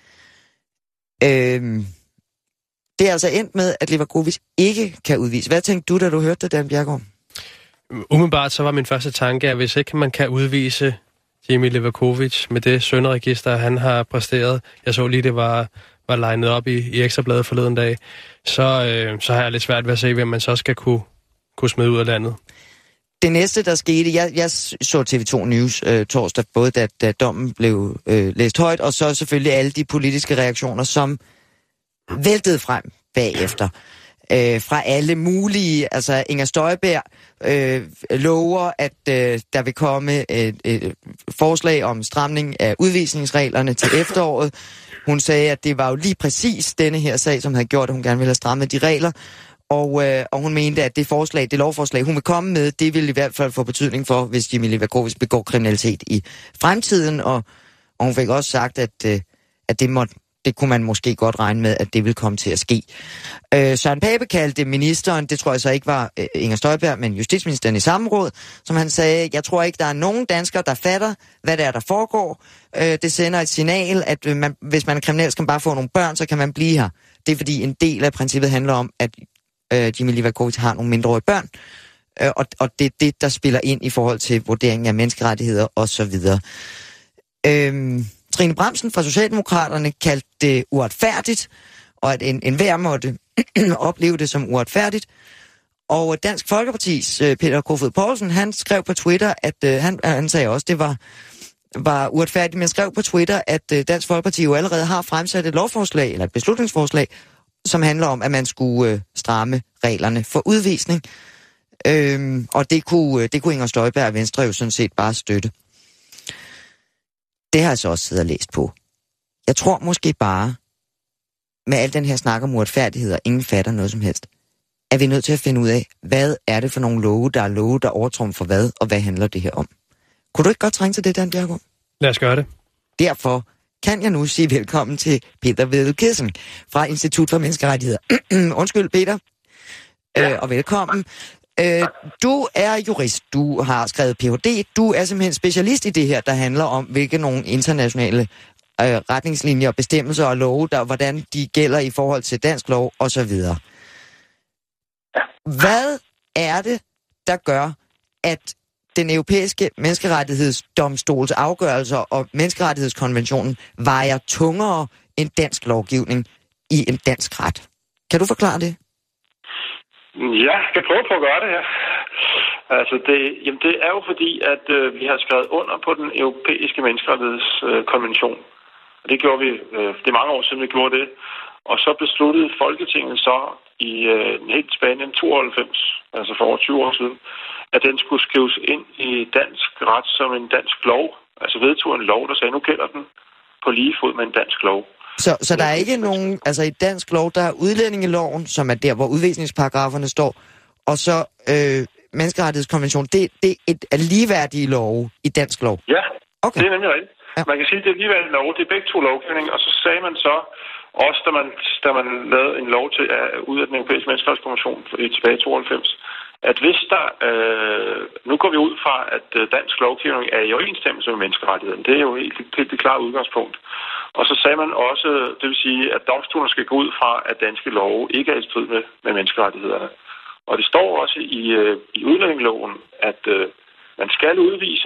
Øhm, det er altså endt med, at Levakovic ikke kan udvise. Hvad tænkte du, da du hørte det, Dan Bjerregaard? Umiddelbart så var min første tanke, at hvis ikke man kan udvise Jimmy Levakovic med det sønderegister, han har præsteret, jeg så lige, det var, var legnet op i, i Ekstrabladet forleden dag, så, øh, så har jeg lidt svært ved at se, hvem man så skal kunne, kunne smide ud af landet. Det næste, der skete, jeg, jeg så T V to News øh, torsdag, både da, da dommen blev øh, læst højt, og så selvfølgelig alle de politiske reaktioner, som væltede frem bagefter. Øh, fra alle mulige, altså Inger Støjberg øh, lover, at øh, der vil komme et, et forslag om stramning af udvisningsreglerne til efteråret. Hun sagde, at det var jo lige præcis denne her sag, som havde gjort, at hun gerne ville have strammet de regler. Og, øh, og hun mente, at det forslag, det lovforslag, hun vil komme med, det vil i hvert fald få betydning for, hvis Jimmy Levakovic begår kriminalitet i fremtiden. Og, og hun fik også sagt, at, øh, at det, måtte, det kunne man måske godt regne med, at det vil komme til at ske. Øh, Søren Pape kaldte ministeren, det tror jeg så ikke var øh, Inger Støjberg, men justitsministeren i samråd, som han sagde, jeg tror ikke, der er nogen danskere, der fatter, hvad det er, der foregår. Øh, det sender et signal, at øh, man, hvis man er kriminel, skal man bare få nogle børn, så kan man blive her. Det er fordi en del af princippet handler om, at øh, Jimmy Levakovic har nogle mindreårige børn, øh, og, og det er det, der spiller ind i forhold til vurderingen af menneskerettigheder osv. Øh, Trine Bramsen fra Socialdemokraterne kaldte det uretfærdigt, og at en, en hver måtte opleve det som uretfærdigt. Og Dansk Folkepartis øh, Peter Kofod Poulsen, han skrev på Twitter, at øh, han, han sagde også, det var, var uretfærdigt, men skrev på Twitter, at øh, Dansk Folkeparti jo allerede har fremsat et lovforslag, eller et beslutningsforslag, som handler om, at man skulle øh, stramme reglerne for udvisning. Øhm, og det kunne, det kunne Inger Støjberg og Venstre jo sådan set bare støtte. Det har jeg så også siddet og læst på. Jeg tror måske bare, med al den her snak om uretfærdighed, og ingen fatter noget som helst, er vi nødt til at finde ud af, hvad er det for nogle love, der er love, der overtrumfer hvad, og hvad handler det her om? Kunne du ikke godt trænge til det, Dan Bjergård? Lad os gøre det. Derfor kan jeg nu sige velkommen til Peter Vedel Kidsen fra Institut for Menneskerettigheder. Undskyld, Peter. Ja. Øh, og velkommen. Øh, du er jurist, du har skrevet P H D, du er simpelthen specialist i det her, der handler om, hvilke nogle internationale øh, retningslinjer og bestemmelser og love, der, hvordan de gælder i forhold til dansk lov osv. Hvad er det, der gør, at den europæiske menneskerettighedsdomstols afgørelser og menneskerettighedskonventionen vejer tungere end dansk lovgivning i en dansk ret? Kan du forklare det? Ja, jeg skal prøve på at gøre det her. Altså det, jamen det er jo fordi, at øh, vi har skrevet under på den europæiske menneskerettighedskonvention. Og det gjorde vi, øh, det er mange år siden, vi gjorde det. Og så besluttede Folketinget så i øh, helt tilbage i tooghalvfems, altså for over tyve år siden, at den skulle skrives ind i dansk ret som en dansk lov. Altså vedtog en lov, der sagde, nu gælder den på lige fod med en dansk lov. Så, så der er ikke nogen, altså i dansk lov, der er udlændingeloven, som er der, hvor udvisningsparagraferne står, og så øh, menneskerettighedskonventionen, det, det er et er ligeværdige love i dansk lov? Ja, okay. Det er nemlig rigtigt. Ja. Man kan sige, at det er ligeværdige love, det er begge to lovgivninger, og så sagde man så, også da man, da man lavede en lov til at ud af den europæiske menneskerettighedskonvention tilbage i tooghalvfems, at hvis der, øh, nu går vi ud fra, at dansk lovgivning er i overensstemmelse med menneskerettigheden. Det er jo helt, helt det klare udgangspunkt. Og så sagde man også, det vil sige, at domstolen skal gå ud fra, at danske love ikke er i strid med, med menneskerettighederne. Og det står også i, øh, i udlændingeloven, at øh, man skal udvise,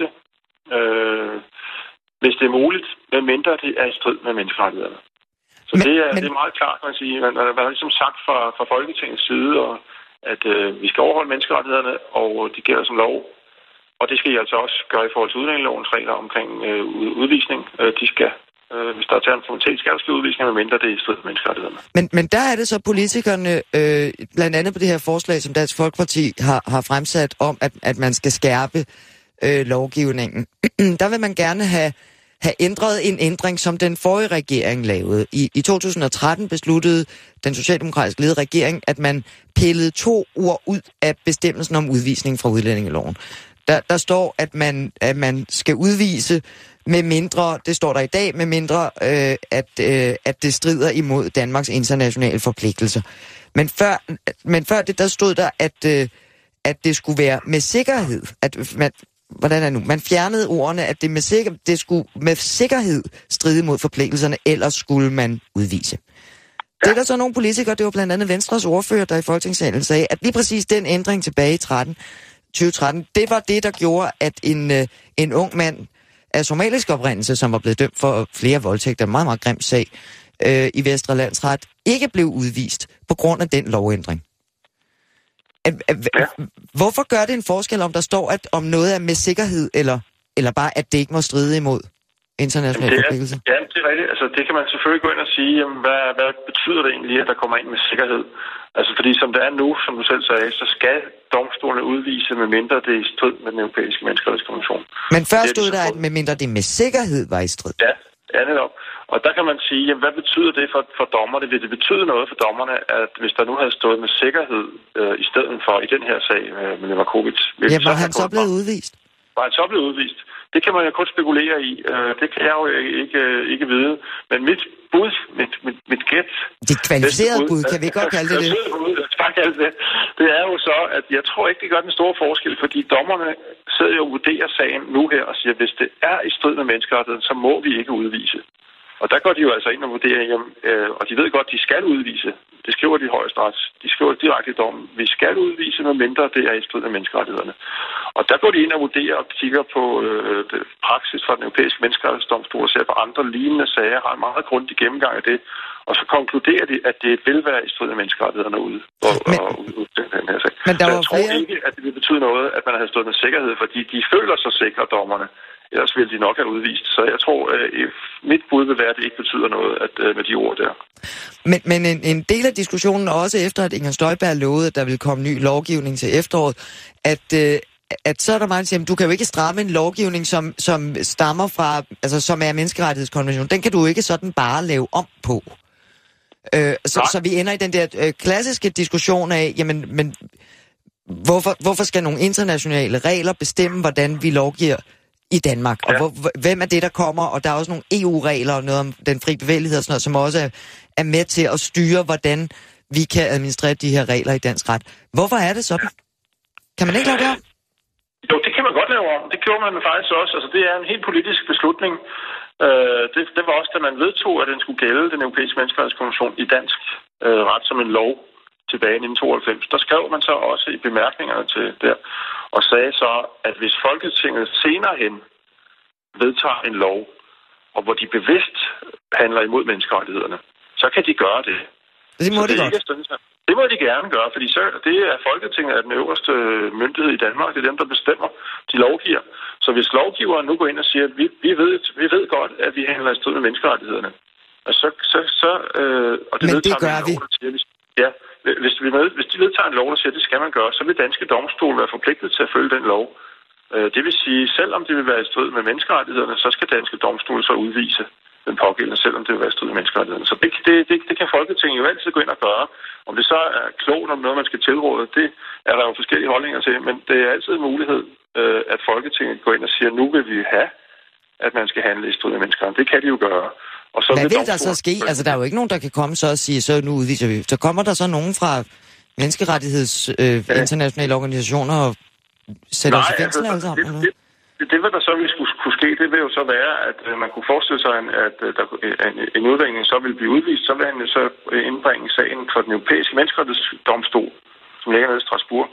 øh, hvis det er muligt, medmindre det er i strid med menneskerettighederne. Så men, det, er, men... det er meget klart, kan man sige. Man, man har ligesom sagt fra, fra Folketingets side, og, at øh, vi skal overholde menneskerettighederne, og de gælder som lov. Og det skal I altså også gøre i forhold til udlændingelovens regler omkring øh, udvisning. Øh, de skal, øh, hvis der er tale om kriminalitet, skal der ske udvisning, medmindre det er i strid med menneskerettighederne. Men, men der er det så politikerne, øh, blandt andet på det her forslag, som Dansk Folkeparti har, har fremsat om, at, at man skal skærpe øh, lovgivningen. Der vil man gerne have have ændret en ændring, som den forrige regering lavede. I, i to tusind og tretten besluttede den socialdemokratisk ledede regering, at man pillede to ord ud af bestemmelsen om udvisning fra udlændingeloven. Der, der står, at man, at man skal udvise med mindre, det står der i dag, med mindre, øh, at, øh, at det strider imod Danmarks internationale forpligtelser. Men før, men før det, der stod der, at, øh, at det skulle være med sikkerhed, at man, hvordan er nu? Man fjernede ordene, at det, med sikker, det skulle med sikkerhed stride mod forpligtelserne, ellers skulle man udvise. Ja. Det er der så nogle politikere, det var blandt andet Venstres ordfører, der i Folketingssalen sagde, at lige præcis den ændring tilbage i tyve tretten, det var det, der gjorde, at en, en ung mand af somalisk oprindelse, som var blevet dømt for flere voldtægter, en meget, meget grim sag, øh, i Vestre Landsret, ikke blev udvist på grund af den lovændring. Ja. Hvorfor gør det en forskel, om der står, at om noget er med sikkerhed, eller, eller bare, at det ikke må stride imod internationale forpligtelser? Ja, det er rigtigt. Altså, det kan man selvfølgelig gå ind og sige, jamen, hvad, hvad betyder det egentlig, at der kommer ind med sikkerhed? Altså, fordi som det er nu, som du selv sagde, så skal domstolene udvise, med mindre det er i strid med den europæiske menneskerettighedskonvention. Men før stod der, at med mindre det med sikkerhed var i strid? Ja, ja, netop. Og der kan man sige, jamen, hvad betyder det for, for dommerne? Vil det betyde noget for dommerne, at hvis der nu havde stået med sikkerhed øh, i stedet for i den her sag øh, med Levakovic? Ja, var han så blevet udvist? Var han så blevet udvist? Det kan man jo kun spekulere i. Øh, det kan jeg jo ikke, øh, ikke vide. Men mit bud, mit, mit, mit gæt... Det kvalificerede bud, kan vi godt kalde det det? det? Det er jo så, at jeg tror ikke, det gør den store forskel, fordi dommerne sidder jo og vurderer sagen nu her og siger, at hvis det er i strid med menneskerettigheden, så må vi ikke udvise. Og der går de jo altså ind og vurderer, jamen, øh, og de ved godt, de skal udvise. Det skriver de i Højesteret. De skriver direkte i dommen. Vi skal udvise, med mindre det er i strid med menneskerettighederne. Og der går de ind og vurderer og kigger på øh, praksis fra den europæiske menneskerettighedsdomstol og ser på andre lignende sager, har en meget grundig gennemgang af det. Og så konkluderer de, at det vil være i strid med menneskerettighederne ude. Og, men, og, og, den her sag. Men der så var jeg tror flere... ikke, at det vil betyde noget, at man har stået med sikkerhed, fordi de føler sig sikre, dommerne. Ellers ville de nok have udvist. Så jeg tror, at mit bud vil være, at det ikke betyder noget at, med de ord der. Men, men en, en del af diskussionen, også efter at Inger Støjberg lovede, at der ville komme ny lovgivning til efteråret, at, at så er der mange, der siger, du kan jo ikke stramme en lovgivning, som, som stammer fra, altså som er menneskerettighedskonventionen. Den kan du ikke sådan bare lave om på. Øh, så, så vi ender i den der øh, klassiske diskussion af, jamen, men hvorfor, hvorfor skal nogle internationale regler bestemme, hvordan vi lovgiver i Danmark? Ja. Og hvor, hvem er det, der kommer? Og der er også nogle E U-regler og noget om den fri bevægelighed og sådan noget, som også er, er med til at styre, hvordan vi kan administrere de her regler i dansk ret. Hvorfor er det sådan? Kan man ikke lave det om? Jo, det kan man godt lave om. Det gjorde man faktisk også. Altså, det er en helt politisk beslutning. Uh, det, det var også, da man vedtog, at den skulle gælde, den europæiske menneskerettighedskonvention, i dansk uh, ret som en lov tilbage i nitten tooghalvfems. Der skrev man så også i bemærkningerne til der, og sagde så, at hvis Folketinget senere hen vedtager en lov, og hvor de bevidst handler imod menneskerettighederne, så kan de gøre det. Det må så de det godt. Ikke, det må de gerne gøre, fordi så, det er Folketinget er den øverste myndighed i Danmark. Det er dem, der bestemmer. De lovgiver. Så hvis lovgiveren nu går ind og siger, at vi, vi, ved, vi ved godt, at vi handler i strid med menneskerettighederne, og så, så, så øh, og det Men det gør vi. Lov, siger, ja, hvis, vi med, hvis de vedtager en lov, der siger, at det skal man gøre, så vil danske domstole være forpligtet til at følge den lov. Det vil sige, selvom det vil være i strid med menneskerettighederne, så skal danske domstole så udvise den pågældende, selvom det vil være i strid med menneskerettighederne. Så det, det, det, det kan Folketinget jo altid gå ind og gøre. Om det så er klogt om noget, man skal tilråde, det er der jo forskellige holdninger til, men det er altid en mulighed, at Folketinget går ind og siger, at nu vil vi have, at man skal handle i strid med menneskerettighederne. Det kan de jo gøre. Og så Hvad vil, vil der så ske? Altså, der er jo ikke nogen, der kan komme så og sige, så nu udviser vi. Så kommer der så nogen fra menneskerettigheds øh, ja. internationale organisationer og sætter os i fængsel alle sammen? Det, det, det, det, hvad der så ville skulle, kunne ske, det vil jo så være, at øh, man kunne forestille sig, at øh, der, en, en udvikling så vil blive udvist, så vil han jo så indbringe sagen for den europæiske menneskerettighedsdomstol, som ligger nede i Strasbourg,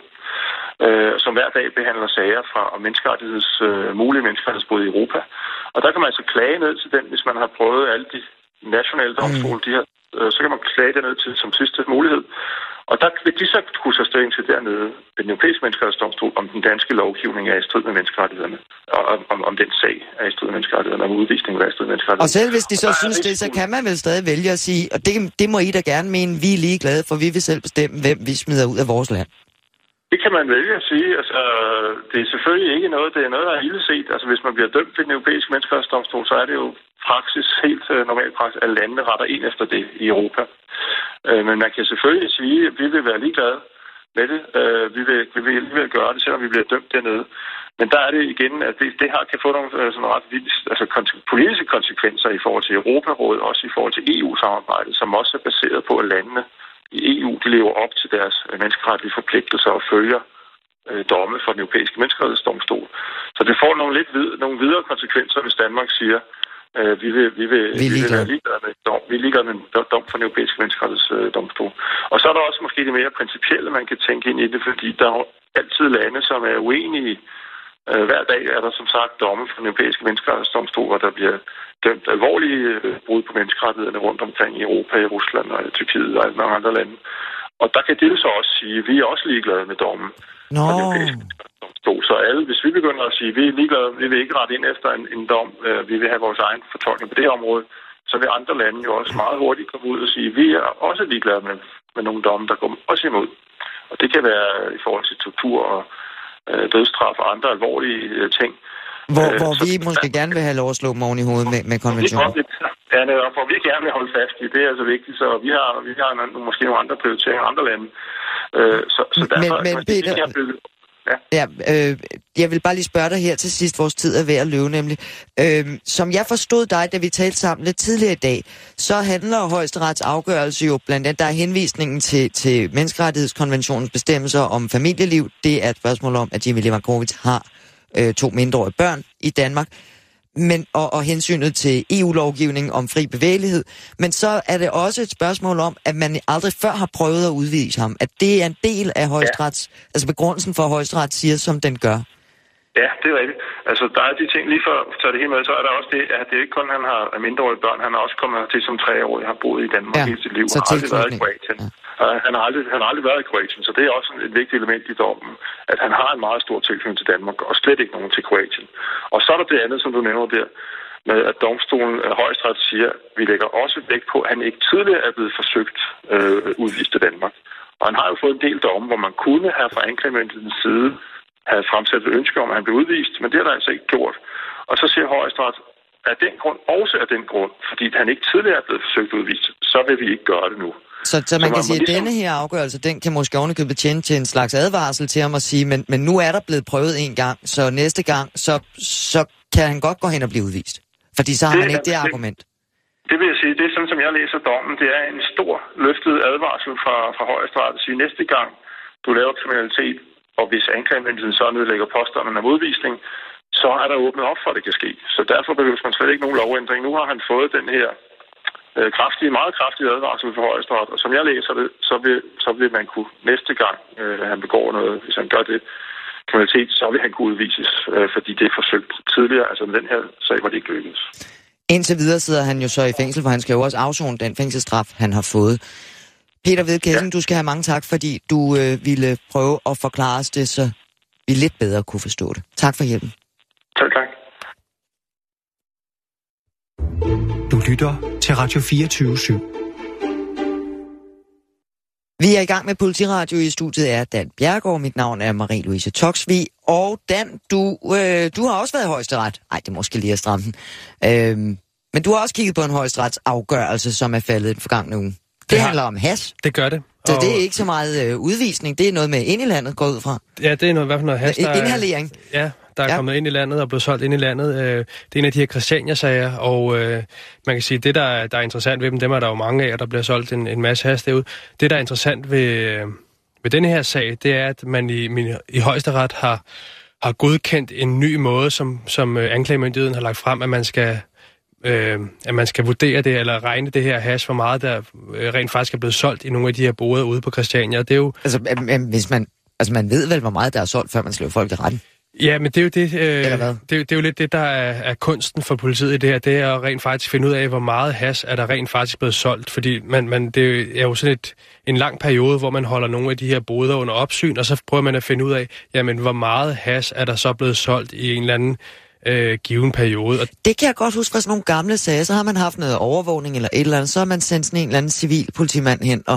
øh, som hver dag behandler sager fra menneskerettigheds, øh, mulige menneskerettighedsbrud i Europa. Og der kan man altså klage ned til den, hvis man har prøvet alle de nationale domstole, mm. de her, øh, så kan man klage derned til som sidste mulighed. Og der vil de så kunne tage stilling til dernede, den europæiske menneskerettighedsdomstol, om den danske lovgivning er i strid med menneskerettighederne, og om, om, om den sag er i strid med menneskerettighederne, om udvisningen er i strid med menneskerettighederne. Og selv hvis de så synes det, så kan man vel stadig vælge at sige, og det, det må I da gerne mene, vi er ligeglade, for vi vil selv bestemme, hvem vi smider ud af vores land. Det kan man vælge at sige. Altså, det er selvfølgelig ikke noget, det er noget, der er ilde set. Altså, hvis man bliver dømt ved den europæiske menneskerettighedsdomstol, så er det jo praksis, helt uh, normal praksis, at landene retter ind efter det i Europa. Uh, men man kan selvfølgelig sige, at vi vil være ligeglade med det. Uh, vi, vil, vi vil alligevel gøre det, selvom vi bliver dømt dernede. Men der er det igen, at det, det her kan få nogle uh, sådan ret vildt, altså kon- politiske konsekvenser i forhold til Europarådet, også i forhold til E U-samarbejdet, som også er baseret på, at landene i E U, de lever op til deres menneskeretlige forpligtelser og følger øh, domme fra den europæiske menneskerettighedsdomstol. Så det får nogle lidt vid- nogle videre konsekvenser, hvis Danmark siger, øh, vi vil, vi vil, vi vi vil være ligeglade med dom. Vi er ligeglade med en dom fra den europæiske menneskerettighedsdomstol. Og så er der også måske det mere principielle, man kan tænke ind i det, fordi der er altid lande, som er uenige. Øh, hver dag er der som sagt domme fra den europæiske menneskerettighedsdomstol, hvor der bliver dømt alvorlige øh, brud på menneskerettighederne rundt omkring i Europa, i Rusland og i Tyrkiet og mange andre lande. Og der kan det så også sige, at vi er også ligeglade med dommen no. fra den europæiske menneskerettighedsdomstol. Så alle, hvis vi begynder at sige, at vi er ligeglade, vi vil ikke rette ind efter en, en dom, øh, vi vil have vores egen fortolkning på det her område, så vil andre lande jo også meget hurtigt komme ud og sige, at vi er også ligeglade med, med nogle domme, der går også imod. Og det kan være i forhold til tortur og øh, dødsstraf og andre alvorlige øh, ting. Hvor, hvor vi måske gerne vil have lov at slå dem oven i hovedet med, med konventionen. Ja, netop, hvor vi gerne vil holde fast i. Det er altså vigtigt, så vi har, vi har nogle, måske nogle andre prioriteringer i andre lande. Øh, så, så derfor, men, men Peter, ja. Ja, øh, jeg vil bare lige spørge dig her til sidst, vores tid er ved at løbe nemlig. Øh, som jeg forstod dig, da vi talte sammen lidt tidligere i dag, så handler Højesterets afgørelse jo blandt andet, der er henvisningen til, til menneskerettighedskonventionens bestemmelser om familieliv. Det er et spørgsmål om, at Jimmy Levakovic har to mindreårige børn i Danmark. men, og, og hensynet til E U-lovgivning om fri bevægelighed. Men så er det også et spørgsmål om, at man aldrig før har prøvet at udvise ham. At det er en del af højesterets, ja. altså begrundelsen for, at højesteret siger, som den gør. Ja, det er rigtigt. Altså, der er de ting, lige for at tage det hele med, så er der også det, at det er ikke kun, han har mindreårige børn, han har også kommet til som treårig, har boet i Danmark ja, hele sit liv, og har aldrig været i Kroatien. Ja. Uh, han, har aldrig, han har aldrig været i Kroatien, så det er også et vigtigt element i dommen, at han har en meget stor tilknytning til Danmark, og slet ikke nogen til Kroatien. Og så er der det andet, som du nævner der, med at domstolen, uh, højesteret siger, vi lægger også vægt på, at han ikke tidligere er blevet forsøgt uh, udvist til Danmark. Og han har jo fået en del domme, hvor man kunne have fra anklagemyndighedens side havde fremsat et ønske om, at han blev udvist, men det har der altså ikke gjort. Og så siger højesteret, af den grund, også af den grund, fordi han ikke tidligere er blevet forsøgt udvist, så vil vi ikke gøre det nu. Så, så man så kan man sige, at ligesom... denne her afgørelse, den kan måske ovenikøbet tjene til en slags advarsel til ham at sige, men, men nu er der blevet prøvet en gang, så næste gang, så, så kan han godt gå hen og blive udvist. Fordi så har det, man ikke det, det argument. Det vil jeg sige, det er sådan, som jeg læser dommen, det er en stor løftet advarsel fra, fra højesteret at sige, næste gang du laver kriminalitet, og hvis anklagemyndigheden så nedlægger påstanden om udvisning, så er der åbnet op for, at det kan ske. Så derfor behøver man slet ikke nogen lovændring. Nu har han fået den her øh, kraftige, meget kraftige advarsel for højesteret, og som jeg læser det, så vil, så vil man kunne næste gang, øh, han begår noget, hvis han gør det kriminalitet, så vil han kunne udvises, øh, fordi det er forsøgt tidligere. Altså med den her sag var det ikke lykkedes. Indtil videre sidder han jo så i fængsel, for han skal jo også afzone den fængselsstraf, han har fået. Peter Hvidkæssing, ja. Du skal have mange tak, fordi du øh, ville prøve at forklare os det, så vi lidt bedre kunne forstå det. Tak for hjælpen. Tak, tak. Du lytter til Radio fireogtyve syv. Vi er i gang med Politiradio. I studiet er Dan Bjerregaard. Mit navn er Marie-Louise Toksvig. Og Dan, du, øh, du har også været i højesteret. Ej, det er måske lige at stramme den. Øh, men du har også kigget på en højesteretsafgørelse, som er faldet i den forgangne uge. Det, det handler om hash. Det gør det. Så og... det er ikke så meget øh, udvisning. Det er noget med ind i landet, går ud fra. Ja, det er noget, hvad for noget hash, der er... Inhalering. Ja, der er ja. kommet ind i landet og blevet solgt ind i landet. Det er en af de her Christiania-sager, og øh, man kan sige, det, der, der er interessant ved dem, dem er der jo mange af, og der bliver solgt en, en masse hash derude. Det, der er interessant ved, ved denne her sag, det er, at man i, min, i højesteret har, har godkendt en ny måde, som, som anklagemyndigheden har lagt frem, at man skal... Øh, at man skal vurdere det, eller regne det her hash, hvor meget der øh, rent faktisk er blevet solgt i nogle af de her boder ude på Christiania. Det er jo... Altså, hvis man, altså, man ved vel, hvor meget der er solgt, før man slår folk i retten? Ja, men det er jo det, øh, det, det er jo lidt det, der er, er kunsten for politiet i det her, det er at rent faktisk finde ud af, hvor meget hash er der rent faktisk blevet solgt, fordi man, man, det er jo sådan et, en lang periode, hvor man holder nogle af de her boder under opsyn, og så prøver man at finde ud af, jamen, hvor meget hash er der så blevet solgt i en eller anden Øh, given periode. Og det kan jeg godt huske fra sådan nogle gamle sager. Så har man haft noget overvågning eller et eller andet, så har man sendt sådan en eller anden civil politimand hen og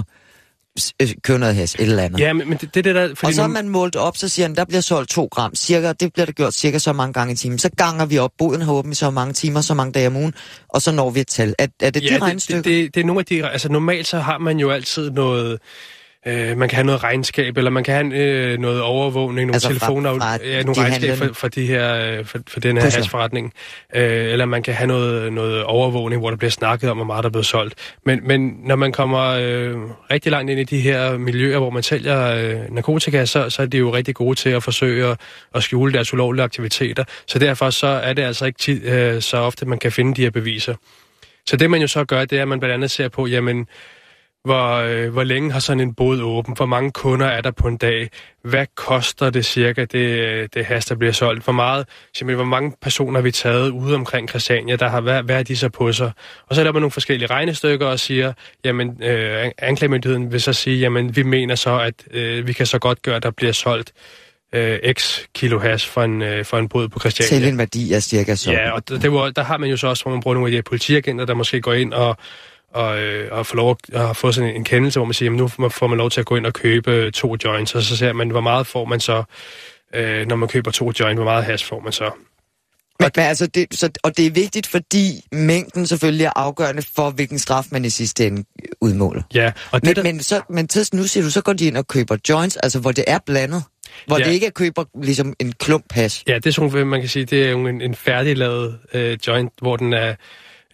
øh, kører noget hash, et eller andet. Ja, men, men det, det der... Fordi og så har man målt op, så siger han, der bliver solgt to gram cirka, det bliver der gjort cirka så mange gange i timen. Så ganger vi op, boden har åbent i så mange timer, så mange dage om ugen, og så når vi et tal. Er, er det ja, de regnestykker? Det, det, det er nogle af de... Altså normalt så har man jo altid noget... Øh, man kan have noget regnskab, eller man kan have øh, noget overvågning, nogle altså telefoner, fra, fra ja, nogle de regnskab for, for, de her, for, for den her hashforretning. Øh, eller man kan have noget, noget overvågning, hvor der bliver snakket om, hvor meget der er blevet solgt. Men, men når man kommer øh, rigtig langt ind i de her miljøer, hvor man sælger øh, narkotika, så, så er de jo rigtig gode til at forsøge at, at skjule deres ulovlige aktiviteter. Så derfor så er det altså ikke tid, øh, så ofte, man kan finde de her beviser. Så det man jo så gør, det er, at man blandt andet ser på, jamen, Hvor, øh, hvor længe har sådan en bod åben? Hvor mange kunder er der på en dag? Hvad koster det cirka, det, det hash, der bliver solgt? Hvor meget, simpelthen, hvor mange personer har vi taget ude omkring Christiania, der har, hvad, hvad er de så på sig? Og så laver man nogle forskellige regnestykker og siger, jamen, øh, anklagemyndigheden vil så sige, jamen, vi mener så, at øh, vi kan så godt gøre, at der bliver solgt øh, x kilo hash for en, øh, for en bod på Christiania. Til en værdi af cirka så. Ja, og det, det var, der har man jo så også, hvor man bruger nogle af de her politiagenter, der måske går ind og og, øh, og få lov at, at få sådan en kendelse, hvor man siger, at nu får man lov til at gå ind og købe to joints, og så ser man, hvor meget får man så, øh, når man køber to joints, hvor meget hash får man så. Men, men altså, det, så, og det er vigtigt, fordi mængden selvfølgelig er afgørende for, hvilken straf man i sidste ende udmåler. Ja, og det men, der... men, så, men til, nu siger du, så går de ind og køber joints, altså hvor det er blandet. Hvor ja. det ikke er køber ligesom en klump hash. Ja, det er sådan, man kan sige, det er jo en, en færdiglavet øh, joint, hvor den er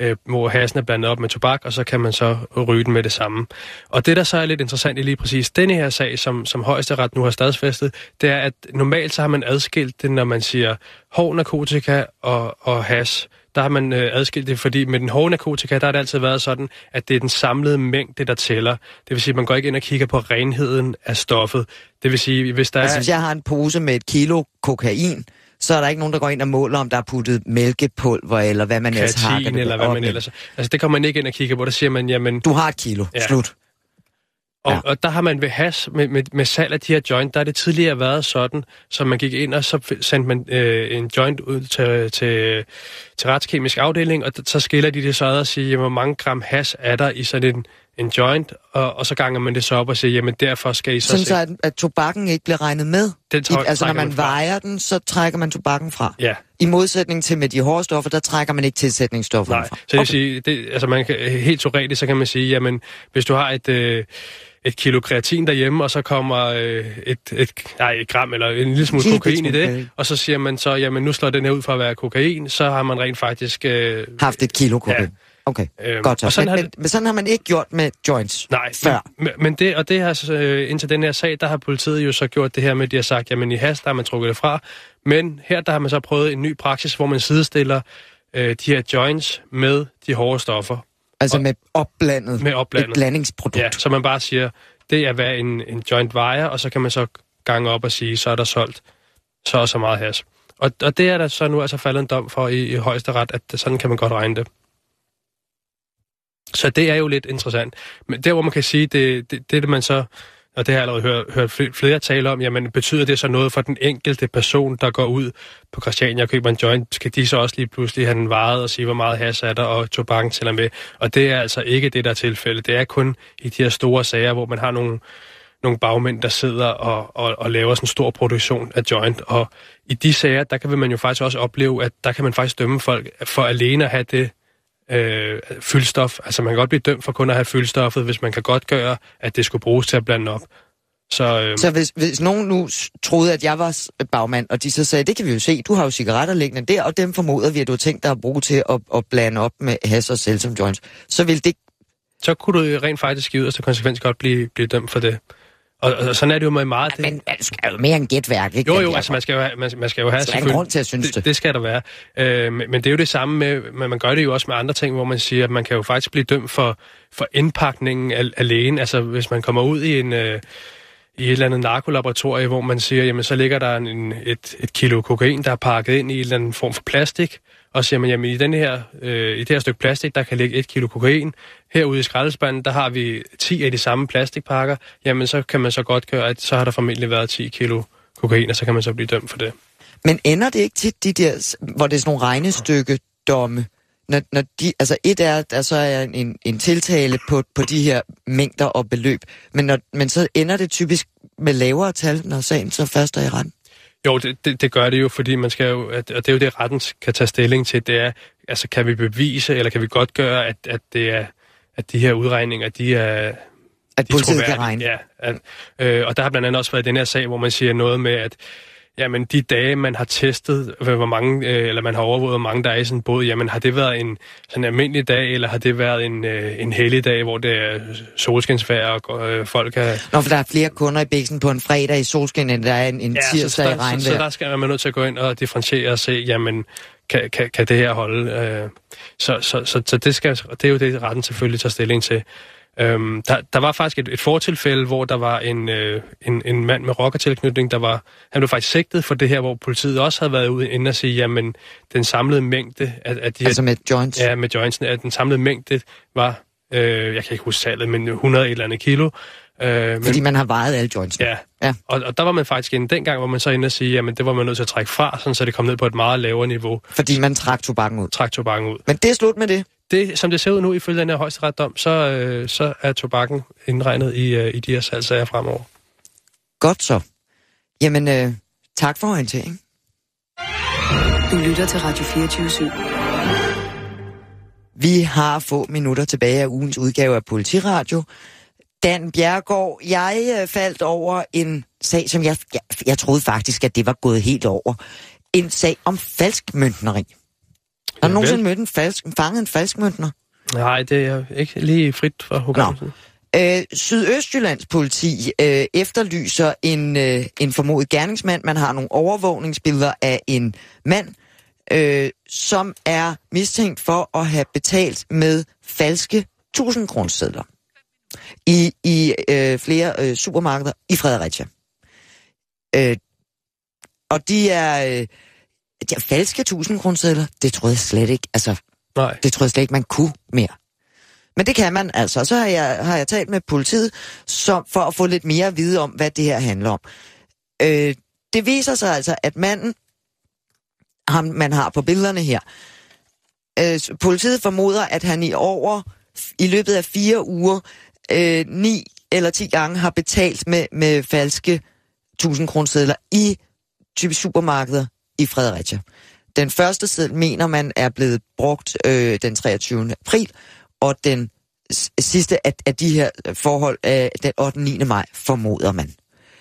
øh, hvor hasen er blandet op med tobak, og så kan man så ryge den med det samme. Og det, der så er lidt interessant i lige præcis denne her sag, som, som Højesteret nu har stadsfæstet, det er, at normalt så har man adskilt det, når man siger hård narkotika og, og hash. Der har man øh, adskilt det, fordi med den hårde narkotika, der har det altid været sådan, at det er den samlede mængde, der tæller. Det vil sige, at man går ikke ind og kigger på renheden af stoffet. Det vil sige, hvis der altså, er... hvis jeg har en pose med et kilo kokain, så er der ikke nogen, der går ind og måler, om der er puttet mælkepulver, eller hvad man ellers har. Kreatin, eller hvad man ellers... Altså, det kommer man ikke ind og kigger på. Der siger man, jamen... Du har et kilo. Ja. Slut. Og, ja. og der har man ved hash, med, med, med salg af de her joint, der er det tidligere været sådan, så man gik ind, og så sendte man øh, en joint ud til, til, til retskemisk afdeling, og så skiller de det så ad og siger, jamen, hvor mange gram hash er der i sådan en, en joint, og, og så ganger man det så op og siger, jamen derfor skal I så... Sådan så, at, at tobakken ikke bliver regnet med? Den træ- I, altså når man, man vejer den, så trækker man tobakken fra? Ja. I modsætning til med de hårde stoffer, der trækker man ikke tilsætningsstofferne Nej, fra? så det vil sige, det, altså man kan, helt teoretisk, så kan man sige, jamen hvis du har et... Øh, et kilo kreatin derhjemme, og så kommer øh, et, et, nej, et gram eller en lille smule kokain i det, og så siger man så, jamen nu slår den her ud for at være kokain, så har man rent faktisk... Øh, haft et kilo kokain. Ja. Okay, øhm, godt så. Sådan men, har, men, men sådan har man ikke gjort med joints nej, før? Men, men det, og det her, øh, indtil den her sag, der har politiet jo så gjort det her med, at de har sagt, jamen i hash, der har man trukket det fra, men her der har man så prøvet en ny praksis, hvor man sidestiller øh, de her joints med de hårde stoffer. Altså med opblandet, med opblandet. Et blandingsprodukt. Ja, så man bare siger, det er hvad en, en joint vejer, og så kan man så gange op og sige, så er der solgt så og så meget hash. Og, og det er der så nu altså faldet en dom for i, i Højesteret, at sådan kan man godt regne det. Så det er jo lidt interessant. Men der, hvor man kan sige, det, det, det, det man så, og det har jeg allerede hørt, hørt flere tale om, jamen betyder det så noget for den enkelte person, der går ud på Christiania og køber en joint, skal de så også lige pludselig have den varet og sige, hvor meget hash er der, og tobakken tæller med. Og det er altså ikke det, der er tilfældet. Det er kun i de her store sager, hvor man har nogle, nogle bagmænd, der sidder og, og, og laver sådan en stor produktion af joint. Og i de sager, der kan man jo faktisk også opleve, at der kan man faktisk dømme folk for alene at have det Øh, fyldstof. Altså man kan godt blive dømt for kun at have fyldstoffet, hvis man kan godt gøre, at det skulle bruges til at blande op. Så, øh... så hvis, hvis nogen nu troede, at jeg var bagmand, og de så sagde, det kan vi jo se, du har jo cigaretter liggende der, og dem formoder vi, at du har tænkt dig at bruge til at, at blande op med hash og sælge som joints, så vil det... Så kunne du rent faktisk i yderste konsekvens godt blive, blive dømt for det. Og, og sådan er det jo med meget... Ja, men det skal jo mere end gætværk, ikke? Jo, jo, altså man skal jo have... Man, man skal jo have der er en grund til at synes det. Det, det skal der være. Øh, men, men det er jo det samme med... Men man gør det jo også med andre ting, hvor man siger, at man kan jo faktisk blive dømt for, for indpakningen alene. Altså hvis man kommer ud i en... Øh, i et eller andet narkolaboratorie, hvor man siger, jamen så ligger der en, et, et kilo kokain, der er pakket ind i en eller anden form for plastik, og siger man, jamen i, den her, øh, i det her stykke plastik, der kan ligge et kilo kokain. Herude i skraldespanden, der har vi ti af de samme plastikpakker. Jamen så kan man så godt gøre, at så har der formentlig været ti kilo kokain, og så kan man så blive dømt for det. Men ender det ikke tit de der, hvor det er sådan nogle regnestykkedomme, når, når de, altså et er, at der så er en, en tiltale på, på de her mængder og beløb, men, når, men så ender det typisk med lavere tal, når sagen så først er i retten? Jo, det, det, det gør det jo, fordi man skal jo, at, og det er jo det, retten kan tage stilling til, det er, altså kan vi bevise, eller kan vi godt gøre, at, at det er, at de her udregninger, de er... At politiet kan regne. Ja, at, øh, og der har blandt andet også været den her sag, hvor man siger noget med, at jamen de dage, man har testet, hvor mange, øh, eller man har overvåget, hvor mange der er i sådan en båd, jamen har det været en sådan almindelig dag, eller har det været en, øh, en hellig dag, hvor det er solskinsvejr, og øh, folk kan... Nå, for der er flere kunder i biksen på en fredag i solskin, end der er en, en ja, tirsdag i regnvejr. Så, så der skal man nødt til at gå ind og differentiere og se, jamen, kan, kan, kan det her holde? Øh, så, så, så, så det, skal, det er jo det, retten selvfølgelig tager stilling til. Øhm, der, der var faktisk et, et fortilfælde, hvor der var en, øh, en, en mand med rockertilknytning, der var, han blev faktisk sigtet for det her, hvor politiet også havde været ude inden at sige, jamen den samlede mængde af, af de her... Altså med joints? Ja, med jointsene, at den samlede mængde var, øh, jeg kan ikke huske salget, men hundrede eller andet kilo. Øh, Fordi men, man har vejet alle joints. Ja, ja. Og, og der var man faktisk inde dengang, hvor man så inde at sige, jamen det var man nødt til at trække fra, sådan, så det kom ned på et meget lavere niveau. Fordi man trak tobakken ud? Trak tobakken ud. Men det er slut med det? Det, som det ser ud nu, ifølge den her højesteretsdom, så, øh, så er tobakken indregnet i, øh, i de her salgsager fremover. Godt så. Jamen, øh, tak for orientering. Du lytter til Radio fireogtyve syv. Vi har få minutter tilbage af ugens udgave af Politiradio. Dan Bjerregaard, jeg øh, faldt over en sag, som jeg, jeg, jeg troede faktisk, at det var gået helt over. En sag om falskmøntneri. Har du nogensinde mødt en falsk, fanget en falskmøntner? Nej, det er ikke lige frit for hukommelsen. Øh, Sydøstjyllands politi øh, efterlyser en, øh, en formodet gerningsmand. Man har nogle overvågningsbilleder af en mand, øh, som er mistænkt for at have betalt med falske tusind-kronesedler i, i øh, flere øh, supermarkeder i Fredericia. Øh, og de er, øh, de er falske tusind-kronesedler. Det troede jeg slet ikke. Altså, Nej. Det troede jeg slet ikke, man kunne mere. Men det kan man altså. Så har jeg, har jeg talt med politiet som, for at få lidt mere at vide om, hvad det her handler om. Øh, det viser sig altså, at manden, ham man har på billederne her, øh, politiet formoder, at han i over, i løbet af fire uger, øh, ni eller ti gange har betalt med, med falske tusind-kronesedler i typisk supermarkeder i Fredericia. Den første seddel mener man er blevet brugt øh, den treogtyvende april, og den sidste af, af de her forhold øh, den ottende og niende maj formoder man.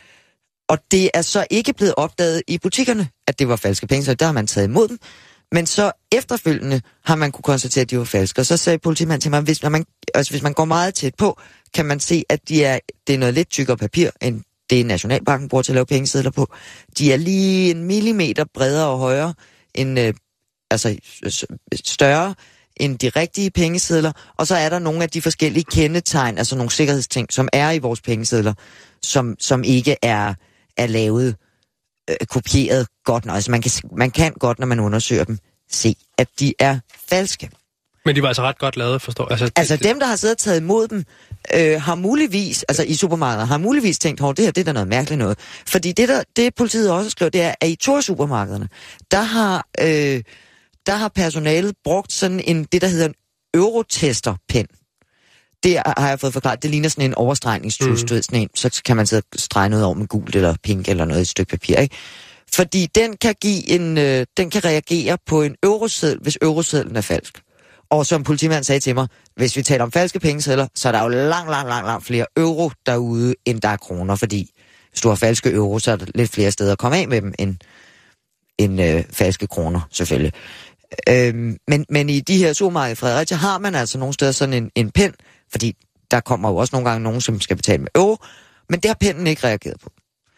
Og det er så ikke blevet opdaget i butikkerne, at det var falske penge, så der har man taget imod dem. Men så efterfølgende har man kunne konstatere, at de var falske. Og så sagde politimanden til mig, at hvis, man, altså hvis man går meget tæt på, kan man se, at de er, det er noget lidt tykkere papir, end det Nationalbanken bruger til at lave pengesedler på. De er lige en millimeter bredere og højere, end, øh, altså større end de rigtige pengesedler. Og så er der nogle af de forskellige kendetegn, altså nogle sikkerhedsting, som er i vores pengesedler, som, som ikke er, er lavet, øh, kopieret godt nok. Altså man kan, man kan godt, når man undersøger dem, se, at de er falske. Men de var altså ret godt lavet, forstår jeg. Altså, det, altså dem, der har siddet og taget imod dem, øh, har muligvis, altså i supermarkeder, har muligvis tænkt, hov, det her, det er da noget mærkeligt noget. Fordi det, der, det politiet også skriver, det er, at i Thor-supermarkederne, der har, øh, der har personalet brugt sådan en, det der hedder en eurotester-pen. Det har jeg fået forklaret, det ligner sådan en overstregningstus, mm. du ved, sådan en, så kan man sidde og strege noget over med gult eller pink eller noget i et stykke papir, ikke? Fordi den kan give en, øh, den kan reagere på en euroseddel, hvis eurosedlen er falsk. Og som politimanden sagde til mig, hvis vi taler om falske pengesedler, så er der jo langt, langt, langt, langt flere euro derude, end der er kroner, fordi hvis du har falske euro, så er der lidt flere steder at komme af med dem, end, end øh, falske kroner, selvfølgelig. Øhm, men, men i de her supermarkeder i Fredericia har man altså nogle steder sådan en, en pen, fordi der kommer jo også nogle gange nogen, som skal betale med euro, men det har pennen ikke reageret på.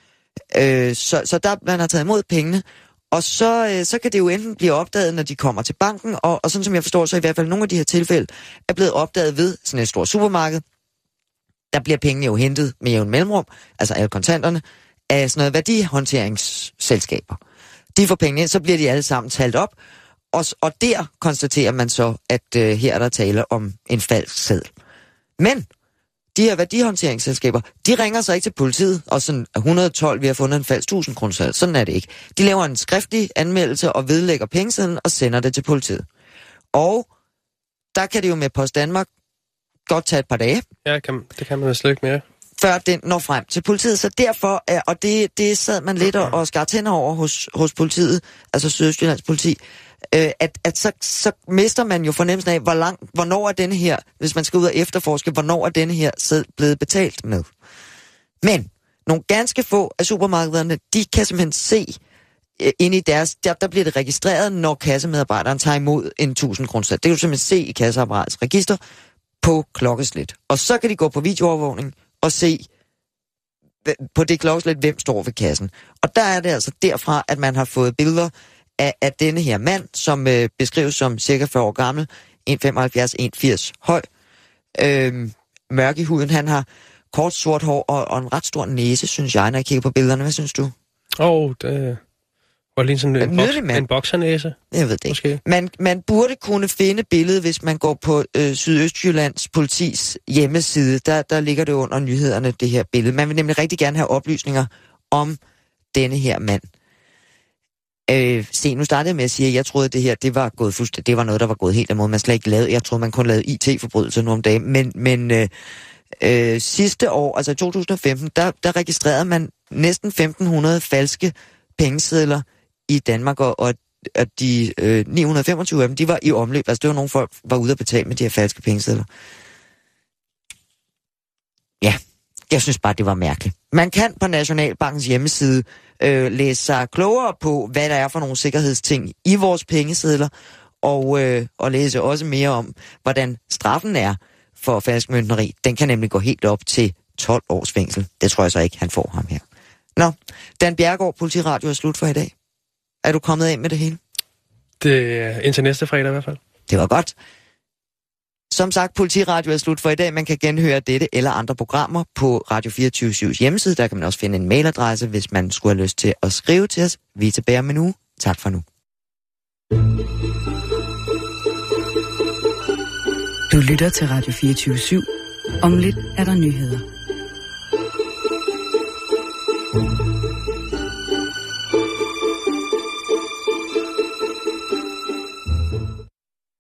Øh, så, så der man har taget imod pengene, og så, øh, så kan det jo enten blive opdaget, når de kommer til banken, og, og sådan som jeg forstår, så i hvert fald nogle af de her tilfælde er blevet opdaget ved sådan et stort supermarked. Der bliver pengene jo hentet med jævn mellemrum, altså alle kontanterne, af sådan noget værdihåndteringsselskaber. De får pengene ind, så bliver de alle sammen talt op, og, og der konstaterer man så, at øh, her er der tale om en falsk seddel. Men de her værdihåndteringsselskaber, de ringer så ikke til politiet, og sådan et hundrede og tolv, vi har fundet en falsk tusind kroneseddel. Sådan er det ikke. De laver en skriftlig anmeldelse og vedlægger pengesedlen og sender det til politiet. Og der kan det jo med Post Danmark godt tage et par dage. Ja, kan, det kan man slet ikke mere. Før den når frem til politiet. Så derfor, er, og det, det sad man lidt og, og skar tænder over hos, hos politiet, altså Sydøstjyllands politi, øh, at, at så, så mister man jo fornemmelsen af, hvor lang, hvornår er denne her, hvis man skal ud og efterforske, hvornår er denne her sæd blevet betalt med. Men nogle ganske få af supermarkederne, de kan simpelthen se øh, ind i deres, der, der bliver det registreret, når kassemedarbejderen tager imod en tusind kroner. Det kan du simpelthen se i kasseapparatets register på klokkeslæt. Og så kan de gå på videoovervågning og se på det klokkeslæt, hvem står ved kassen. Og der er det altså derfra, at man har fået billeder af, af denne her mand, som øh, beskrives som cirka fyrre år gammel, en komma femoghalvfjerds til en komma firs høj, øh, mørk i huden. Han har kort sort hår og, og en ret stor næse, synes jeg, når jeg kigger på billederne. Hvad synes du? Åh, oh, det var lige sådan en, boks, en boksernæse. Jeg ved det ikke. Man, man burde kunne finde billedet, hvis man går på øh, Sydøstjyllands politis hjemmeside. Der, der ligger det under nyhederne, det her billede. Man vil nemlig rigtig gerne have oplysninger om denne her mand. Øh, se, nu startede jeg med at sige, at jeg troede, at det her, det var gået fuldstændig, det var noget, der var gået helt imod. Man slet ikke lavede, jeg troede, man kun lavede I T-forbrydelser nu om dagen. Men, men øh, øh, sidste år, altså i to tusind og femten, der, der registrerede man næsten femten hundrede falske pengesedler i Danmark, og, og de øh, ni hundrede og femogtyve af dem, de var i omløb. Altså det var nogle folk, der var ude at betale med de her falske pengesedler. Ja, jeg synes bare, det var mærkeligt. Man kan på Nationalbankens hjemmeside øh, læse sig klogere på, hvad der er for nogle sikkerhedsting i vores pengesedler, og, øh, og læse også mere om, hvordan straffen er for falskmøntneri. Den kan nemlig gå helt op til tolv års fængsel. Det tror jeg så ikke, han får ham her. Nå, Dan Bjerregaard, Politiradio er slut for i dag. Er du kommet af med det hele? Det er indtil næste fredag i hvert fald. Det var godt. Som sagt, Politiradio er slut for i dag. Man kan genhøre dette eller andre programmer på Radio fireogtyve syv's hjemmeside. Der kan man også finde en mailadresse, hvis man skulle have lyst til at skrive til os. Vi er tilbage med nu. Tak for nu. Du lytter til Radio fireogtyve syv. Om lidt er der nyheder.